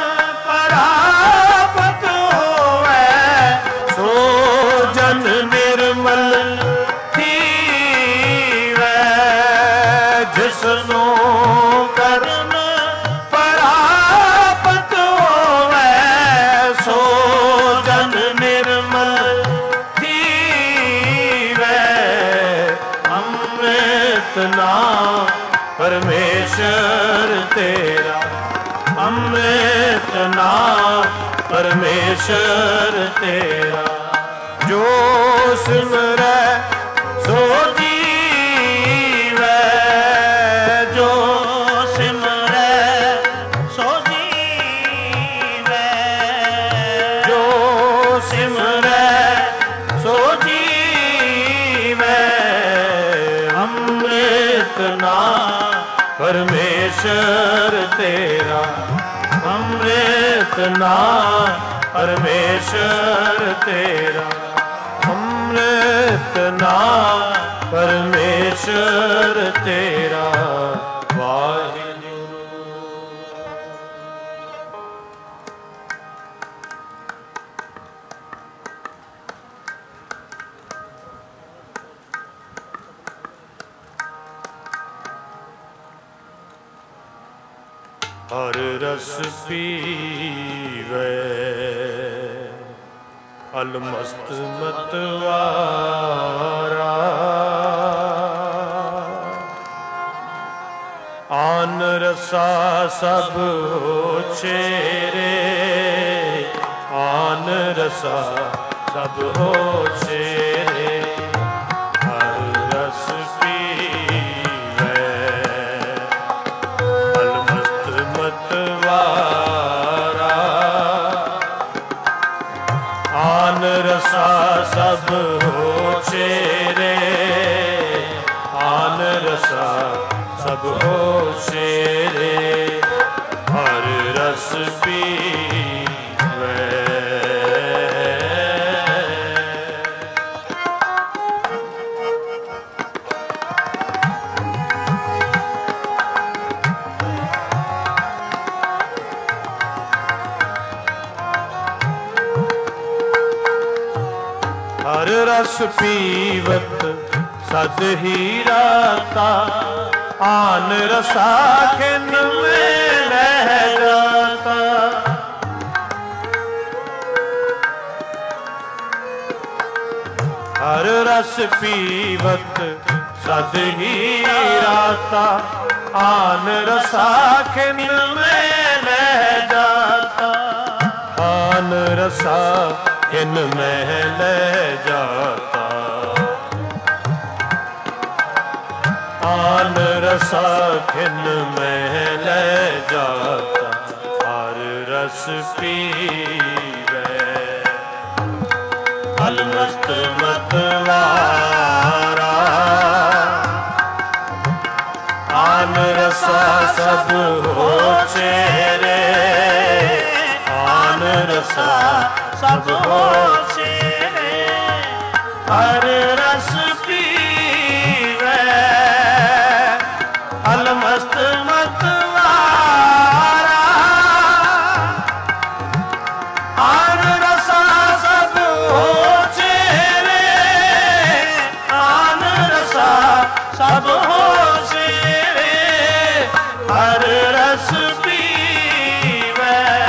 ਪ੍ਰਾਪਤ ਹੋਵੈ, ਸੋ ਜਨ ਨਿਰਮਲ ਥੀਵੈ। ਜਿਸਨੂੰ ਕਰਮ ਪ੍ਰਾਪਤ ਹੋਵੈ, ਸੋ ਜਨ ਨਿਰਮਲ ਥੀਵੈ। ਅੰਮ੍ਰਿਤ ਨਾਮ ਪਰਮੇਸ਼ਰ ਤੇਰਾ, ਅੰਮ੍ਰਿਤ ਨਾਮ ਪਰਮੇਸ਼ਰ ਤੇਰਾ। ਜੋ ਸਿਮਰੈ ਸੋ ਜੀਵੈ, ਜੋ ਸਿਮਰੈ ਸੋ ਜੀਵੈ, ਜੋ ਸਿਮਰੈ ਸੋ ਜੀਵੈ। ਅੰਮ੍ਰਿਤ ਨਾਮ ਪਰਮੇਸ਼ਰ ਤੇਰਾ, ਅੰਮ੍ਰਿਤ ਨਾਮ ਪਰਮੇਸ਼ਰ ਤੇਰਾ। ਅੰਮ੍ਰਿਤ ਨਾਮ ਪਰਮੇਸ਼ਰ ਤੇਰਾ। ਵਾਹਿਗੁਰੂ। ਹਰ ਰਸ ਪੀਵੇ ਅਲਮਸਤ ਮਤਵਾਰਾ, ਆਨ ਰਸਾ ਸਭ ਹੋਛੇਰੇ, ਆਨ ਰਸਾ ਸਭ ਹੋਛੇਰੇ। ਹਰ ਰਸ ਪੀਵੇ ਅਲਮਸਤ ਮਤਵਾਰਾ, ਆਨ ਰਸਾ ਸਭ ਹੋਛੇਰੇ, ਆਨ ਰਸਾ ਸਭ ਹੋਛੇਰੇ। ਹਰ ਰਸ ਪੀਵੇ। रस पीवत सद ही राता, आन रसा खिन में लह जाता। हर रस पीवत सद ही राता, आन रसा खिन में लह जाता। आन रसा खिन में लह जाता। आन रसा खिन में लह जाता। हर रस पीवे अलमस्त मतवारा, आन रसा सब हो चेरे। आन रसा सब हो चेरे। हर रस पीवे अलमस्त मतवारा, आन रसा सब हो चेरे। आन रसा सब हो चेरे। हर रस पीवे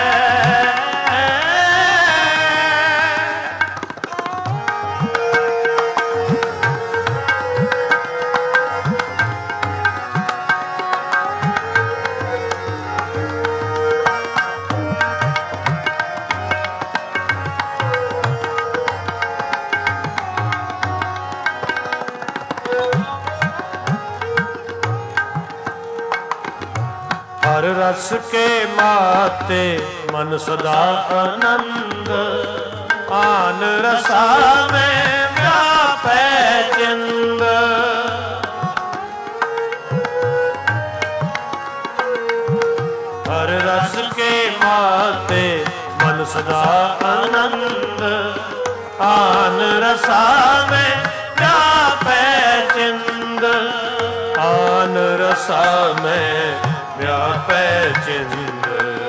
हर रस के माते मन सदा आनंद। आन रसा में व्यापै चिंद। हर रस के माते मन सदा आनंद। आन रसा में व्यापै चिंद। आन रसा में व्यापै चिंद।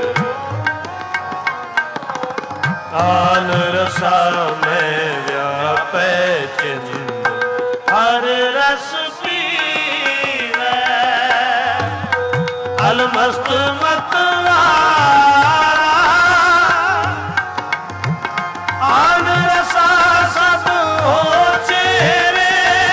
आन रसा में व्यापै चिंद। हर रस पीवे अलमस्त मतवारा, आन रसा सब हो चेरे।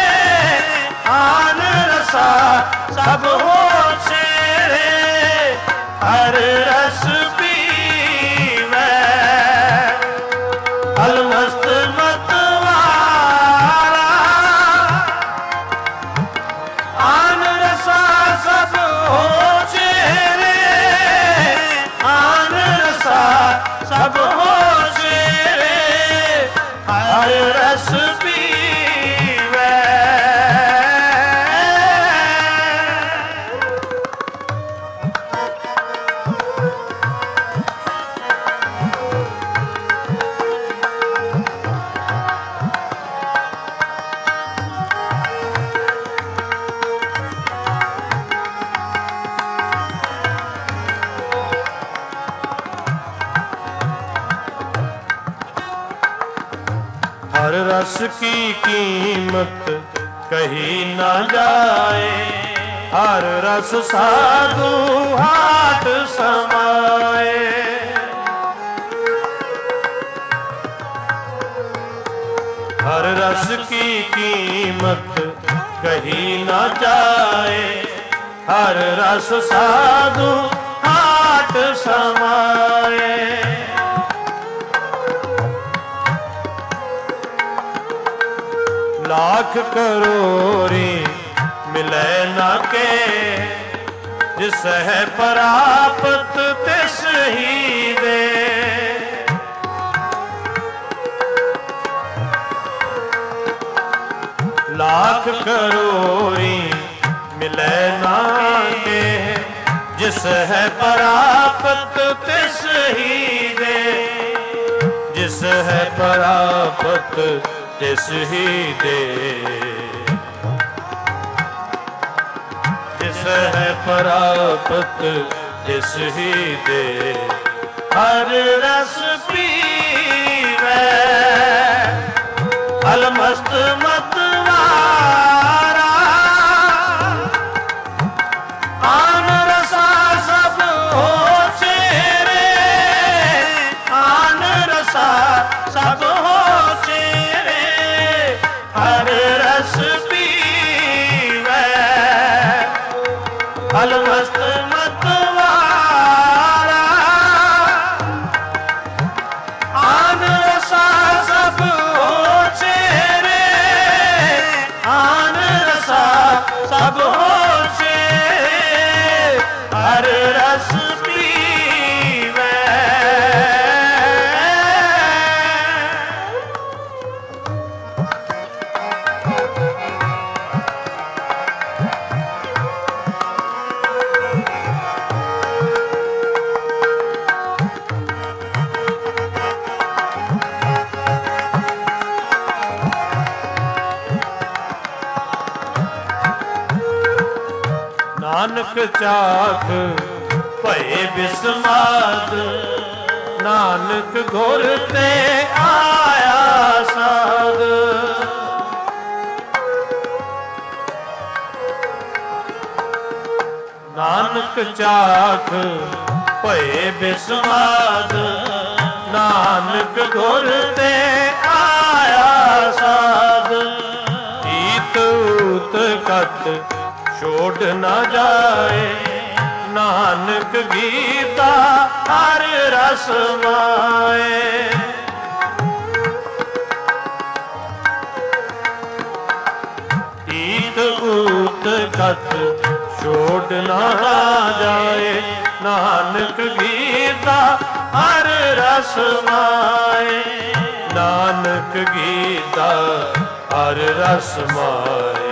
आन रसा सब हो चेरे। हर रस पीवे अलमस्त मतवारा, आन रसा सब हो चेरे। आन रसा सब हो चेरे। हर रस पीवे हर रस की कीमत कही न जाए। हर रस साधु हाथ समाए। हर रस की कीमत कही न जाए। हर रस साधु हाथ समाए। लाख करोरी मिले न के, जिस है परापत तिस ही दे। लाख करोरी मिले न के, जिस है परापत तिस ही दे। जिस है परापत तिस ही दे। जिस है परापत तिस ही दे। हर रस पीवे अलमस्त मतवारा आन रसा सब होचे रे आन रसा सब होचे रे हर रस पीवे अलमस्त मतवारा आन रसा सब होचे रे आन रसा सब होचे हर रस पीवे नानक चाख भये बिस्माद नानक घुर ते आया साध नानक चाख भये बिस्माद नानक घुर ते आया साध ईत ऊत कत छोड़ न जाए नानक गीता हर रस माए ईत ऊत कत छोड़ न जाए नानक गीता हर रस माए नानक गीता हर रस माए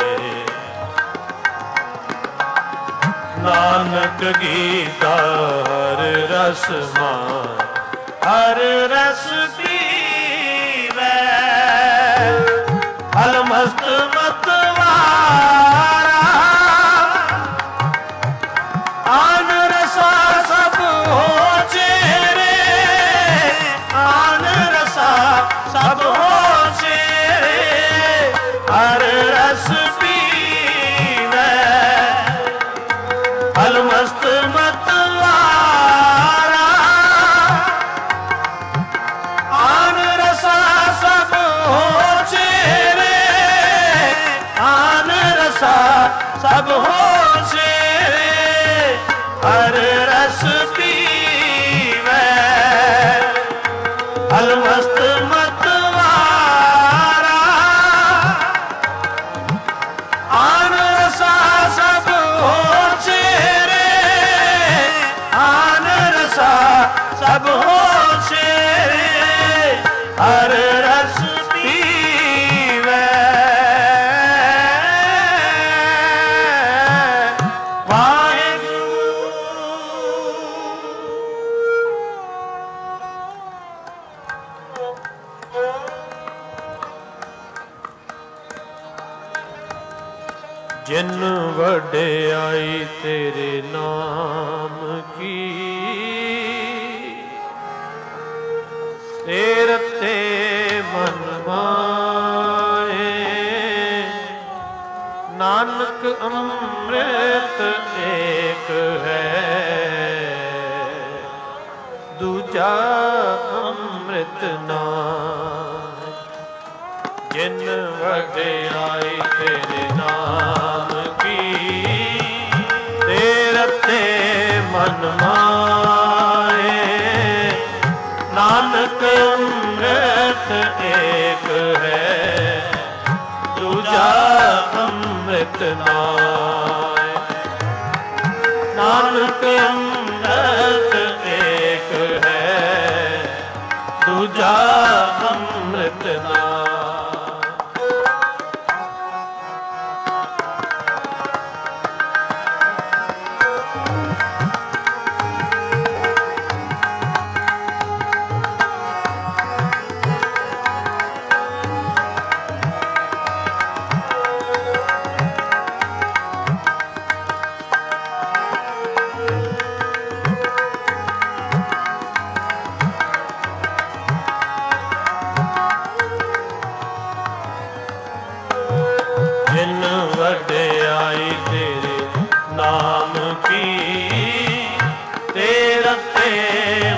नानक गीता हर रस माए हर रस पीवे अलमस्त मतवारा आन रसा सब होचे रे आन रसा सब होचे रे हर रस पीवे अलमस्त मतवारा आन रसा सब होचे रे आन रसा सब होचे रे हर रस पीवे अलमस्त मतवारा आन रसा सब होचे सब होचे हर रस पीवे वाहेगुरु जिन वड्याई तेरे नाम की तेरते मन माए नानक अमृत एक है दूजा अमृत नाम जिन वड्याई तेरे नाम की तेरते मन माए नानक अमृत एक है दूजा अमृत नाय नानक अमृत एक है दूजा अमृत नाय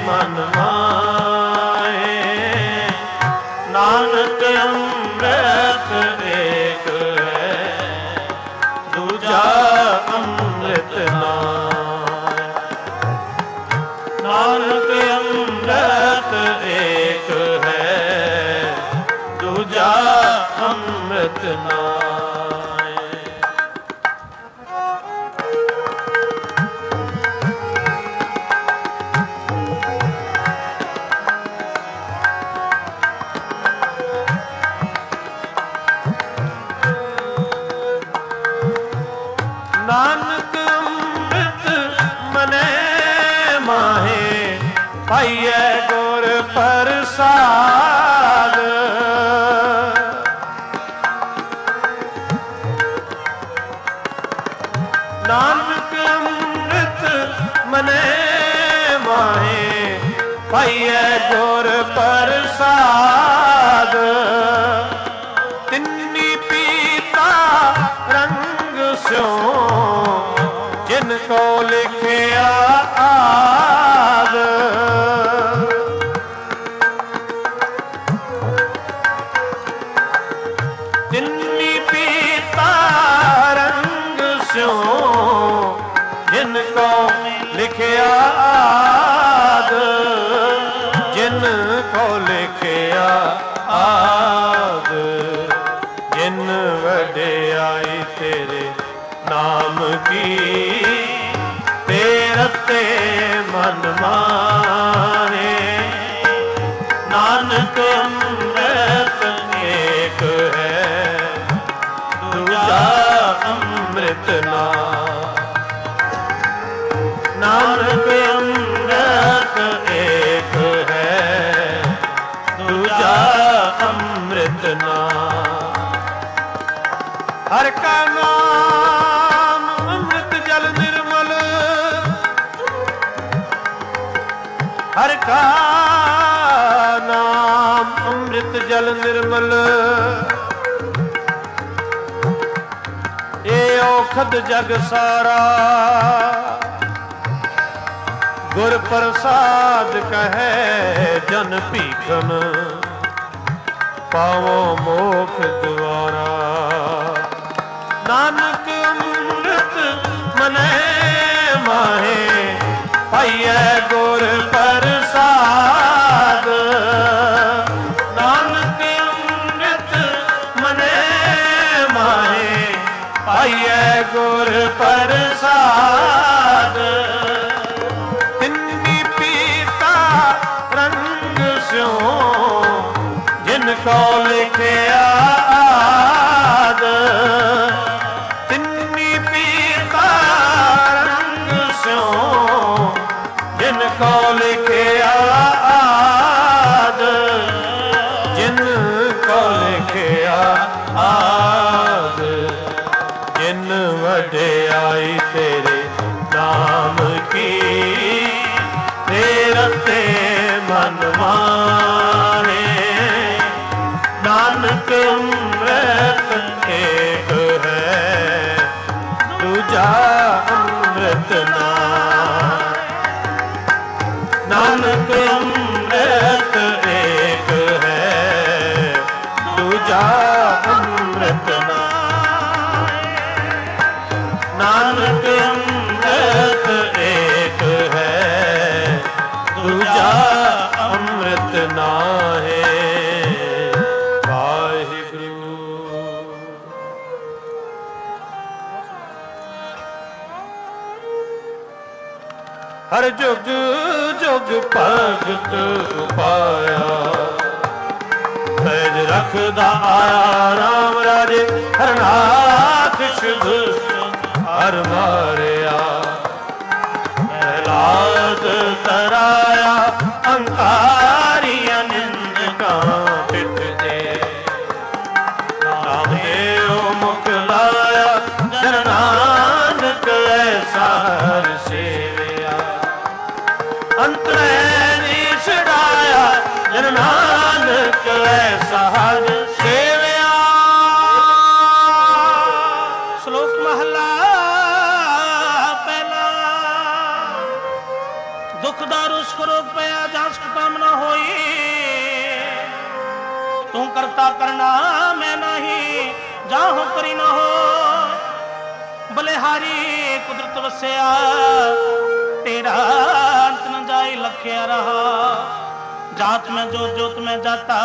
ਮਨ ਮਾਹੇ। ਨਾਨਕ ਅੰਮ੍ਰਿਤ ਏਕ ਹੈ, ਦੂਜਾ ਅੰਮ੍ਰਿਤ ਨਾਹੀ। ਨਾਨਕ ਅੰਮ੍ਰਿਤ ਏਕ ਹੈ, ਦੂਜਾ ਅੰਮ੍ਰਿਤ ਨਾਹੀ। ਨਾਨਕ ਅੰਮ੍ਰਿਤ ਮਨੈ ਮਾਹੇ, ਪਾਈਐ ਗੁਰ ਪ੍ਰਸਾਦ। ਨਾਨਕ ਅੰਮ੍ਰਿਤ ਮਨੈ ਮਾਹੇ, ਪਾਈਐ ਗੁਰ ਪ੍ਰਸਾਦ। ਤਿੰਨੀ ਪੀਤਾ ਰੰਗ ਸਿਉ, ਜਿਨ ਕੋ ਲਿਖਿਆ ਆਦ। ਤਿੰਨੀ ਪੀਤਾ ਰੰਗ ਸਿਉ, ਜਿਨ ਕੋ ਲਿਖਿਆ ਆਦ। ਜਿਨ ਕੋ ਲਿਖਿਆ ਆਦ, ਜਿਨ ਵਡਿਆਈ ਤੇਰੇ ਨਾਮ ਕੀ, ਤੇਰੇ ਤੇ ਮਨ ਮਾਹੇ। ਨਾਨਕ ਅੰਮ੍ਰਿਤ ਏਕ ਹੈ, ਦੂਜਾ ਅੰਮ੍ਰਿਤ ਨਾਹੀ। ਨਾਨਕ ਅੰਮ੍ਰਿਤ ਏਕ ਹੈ, ਦੂਜਾ ਅੰਮ੍ਰਿਤ ਨਾਹੀ। ਹਰਿ ਕਾ ਨਾਮ ਅੰਮ੍ਰਿਤ ਜਲ ਨਿਰਮਲ, ਹਰਿ ਕਾ ਨਾਮ ਅੰਮ੍ਰਿਤ ਜਲ ਨਿਰਮਲ। ਏ ਔਖਦ ਜਗ ਸਾਰਾ, ਗੁਰ ਪ੍ਰਸਾਦ ਕਹੈ ਜਨ ਭੀਖਨ। ਪਾਵੋ ਮੋਖ ਦੁਆਰਾ, ਨਾਨਕ ਅੰਮ੍ਰਿਤ ਮਨੈ ਮਾਹੇ, ਪਾਈਐ ਗੁਰ ਪ੍ਰਸਾਦ। ਨਾਨਕ ਅੰਮ੍ਰਿਤ ਮਨੈ ਮਾਹੇ, ਪਾਈਐ ਗੁਰ ਪ੍ਰਸਾਦ। ਤਿੰਨੀ ਪੀਤਾ ਰੰਗ ਸਿਉ, ਜਿਨ ਕੋ ਲਿਖਿਆ ਆਦ। ਤਿੰਨੀ ਪੀਤਾ ਰੰਗ ਸਿਉ, ਜਿਨ ਕੋ ਲਿਖਿਆ ਆਦ। ਜਿਨ ਕੋ ਲਿਖਿਆ ਆਦ, ਜਿਨ ਵਡਿਆਈ ਤੇਰੇ ਨਾਮ ਕੀ, ਤੇਰੇ ਤੇ ਮਨ ਮਾਹੇ। ਨਾਨਕ ਅੰਮ੍ਰਿਤ ਏਕ ਹੈ, ਦੂਜਾ ਅੰਮ੍ਰਿਤ ਨਾਹੀ। ਨਾਨਕ ਅੰਮ੍ਰਿਤ ਏਕ ਹੈ, ਦੂਜਾ ਅੰਮ੍ਰਿਤ ਨਾਹੀ। ਨਾਨਕ ਅੰਮ੍ਰਿਤ ਏਕ ਹੈ, ਦੂਜਾ ਅੰਮ੍ਰਿਤ ਨਾਹੀ। ਹਰ ਜੁਗ ਜੁਗ ਭਗਤ ਪਾਇਆ, ਸਹਿਜ ਰਖਦਾ ਆਇਆ ਰਾਮ ਰਾਜੇ। ਹਰਨਾਥ ਸ਼ੁਭ ਹਰ ਮਾਰਿਆ, ਪ੍ਰਹਿਲਾਦ ਤਰਾਇਆ। ਅੰਕਾਰੀਆਂ ਨਿੰਦਕਾਂ ਪਿੱਠ ਦੇ, ਨਾਮਦੇਵ ਮੁਖ ਲਾਇਆ। ਜਨ ਨਾਨਕ ਐਸਾ ਹਰਿ ਸੇਵਿਆ, ਅੰਤਰੈ ਨੀ ਛਡਾਇਆ। ਜਨ ਨਾਨਕ ਐਸਾ ਹਰਿ ਸੇਵਿਆ। ਸ਼ਲੋਕ ਮਹਲਾ ਪਹਿਲਾ। ਦੁਖ ਦਾਰੂ ਸੁਖ को रोग पया जांच कुटाम न होई। तू करता करना मैं नहीं जाहु करी न हो। बलिहारी कुदरत वसया तेरा अंत न जाए लख्या रहा। जात में जोत में जाता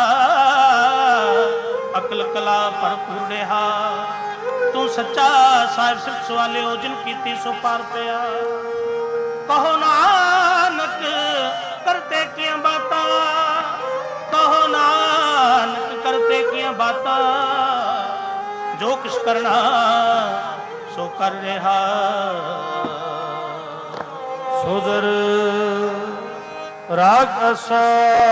अकल कला भरपूर रहा। तू सच्चा साहिब सिर्फ सवाले हो जिन कीती सो पार पया। कहो नानक करते किया बाता, कहो नानक करते किया बाता। जो कुछ करना सो कर रहा। सुधर राग असा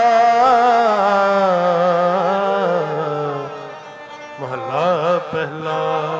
महला पहला।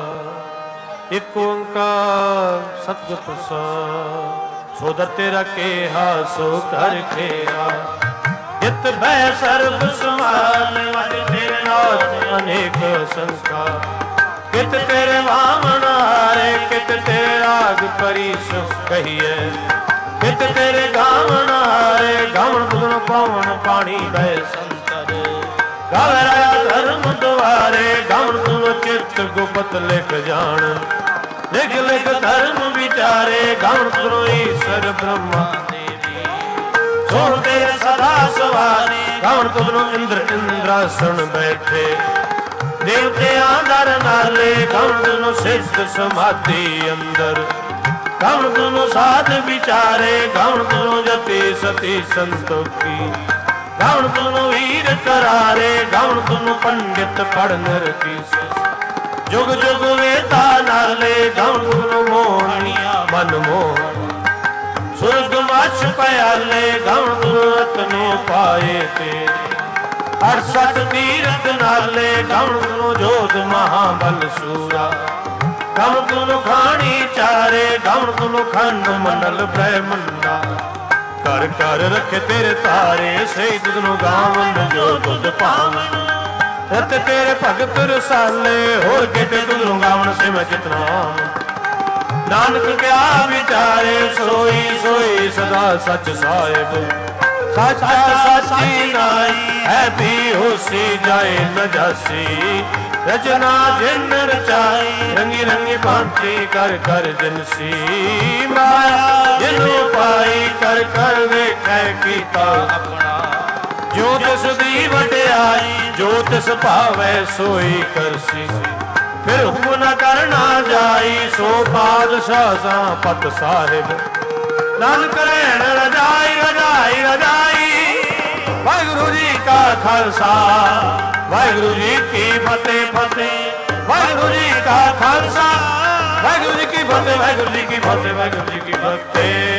एक ओंकार सतगुर प्रसाद। सोदा तेरा केहा सो कर खेहा। जित भय सर्ब समाने वाले तेरे नाथ अनेक संस्कार। कित तेरे वामन हारे कित तेरे राग परीस कहिए। कित तेरे गावन हारे गावन बुधन पावन पानी बह संतर। गावे राया धर्म द्वारे गावन तुम चित्त गुपत लिख जान। लिख लिख धर्म विचारे गावन सुनो ईश्वर ब्रह्मा देवी। सुन तेरे सदा सवारे गावन तुमनो इंद्र इंद्रासन बैठे। देवते आदर नाले गावन तुमनो सिद्ध समाधि अंदर। गावन तुमनो साध विचारे गावन तुमनो जति सती संतोखी। गावन तुमनो वीर करारे गावन तुमनो पंडित पढ़ नरकीस। जुग जुग वेता नाले गावन तुमनो मोहनिया मन मोहन। सुरग मछ पयाले गावन तुमनो रत्नो पाए तेरे। 68 तीरथ नाले गावन तुमनो जोध महाबल सूरा। गावन तुमनो खानी चारे गावन तुमनो खंड मंडल ब्रह्मंडा। कर कर रखे तेरे तारे सही तुमनो गावन जो तुझ पावन। रत तेरे भगत रसाले होर किते तुमनो गावन से मैं कितना। नानक क्या विचारे सोई सोई सदा सच साहिब। सच्चा साची नाई है भी होसी जाए न जासी। रचना जिन रचाई रंगी रंगी भांति कर कर जिनसी। माया जिन पाई कर कर वेखै कीता अपना। जो तिस दी वड्याई जो तिस भावै सोई करसी। फिर हुक्म न करना जाई सो पादशाह सा पत साहिब। नानक रहण रजाई रजाई रजाई। वाहिगुरु जी का खालसा वाहिगुरु जी की फतेह फतेह। वाहिगुरु जी का खालसा वाहिगुरु जी की फतेह वाहिगुरु जी की फतेह वाहिगुरु जी की फतेह।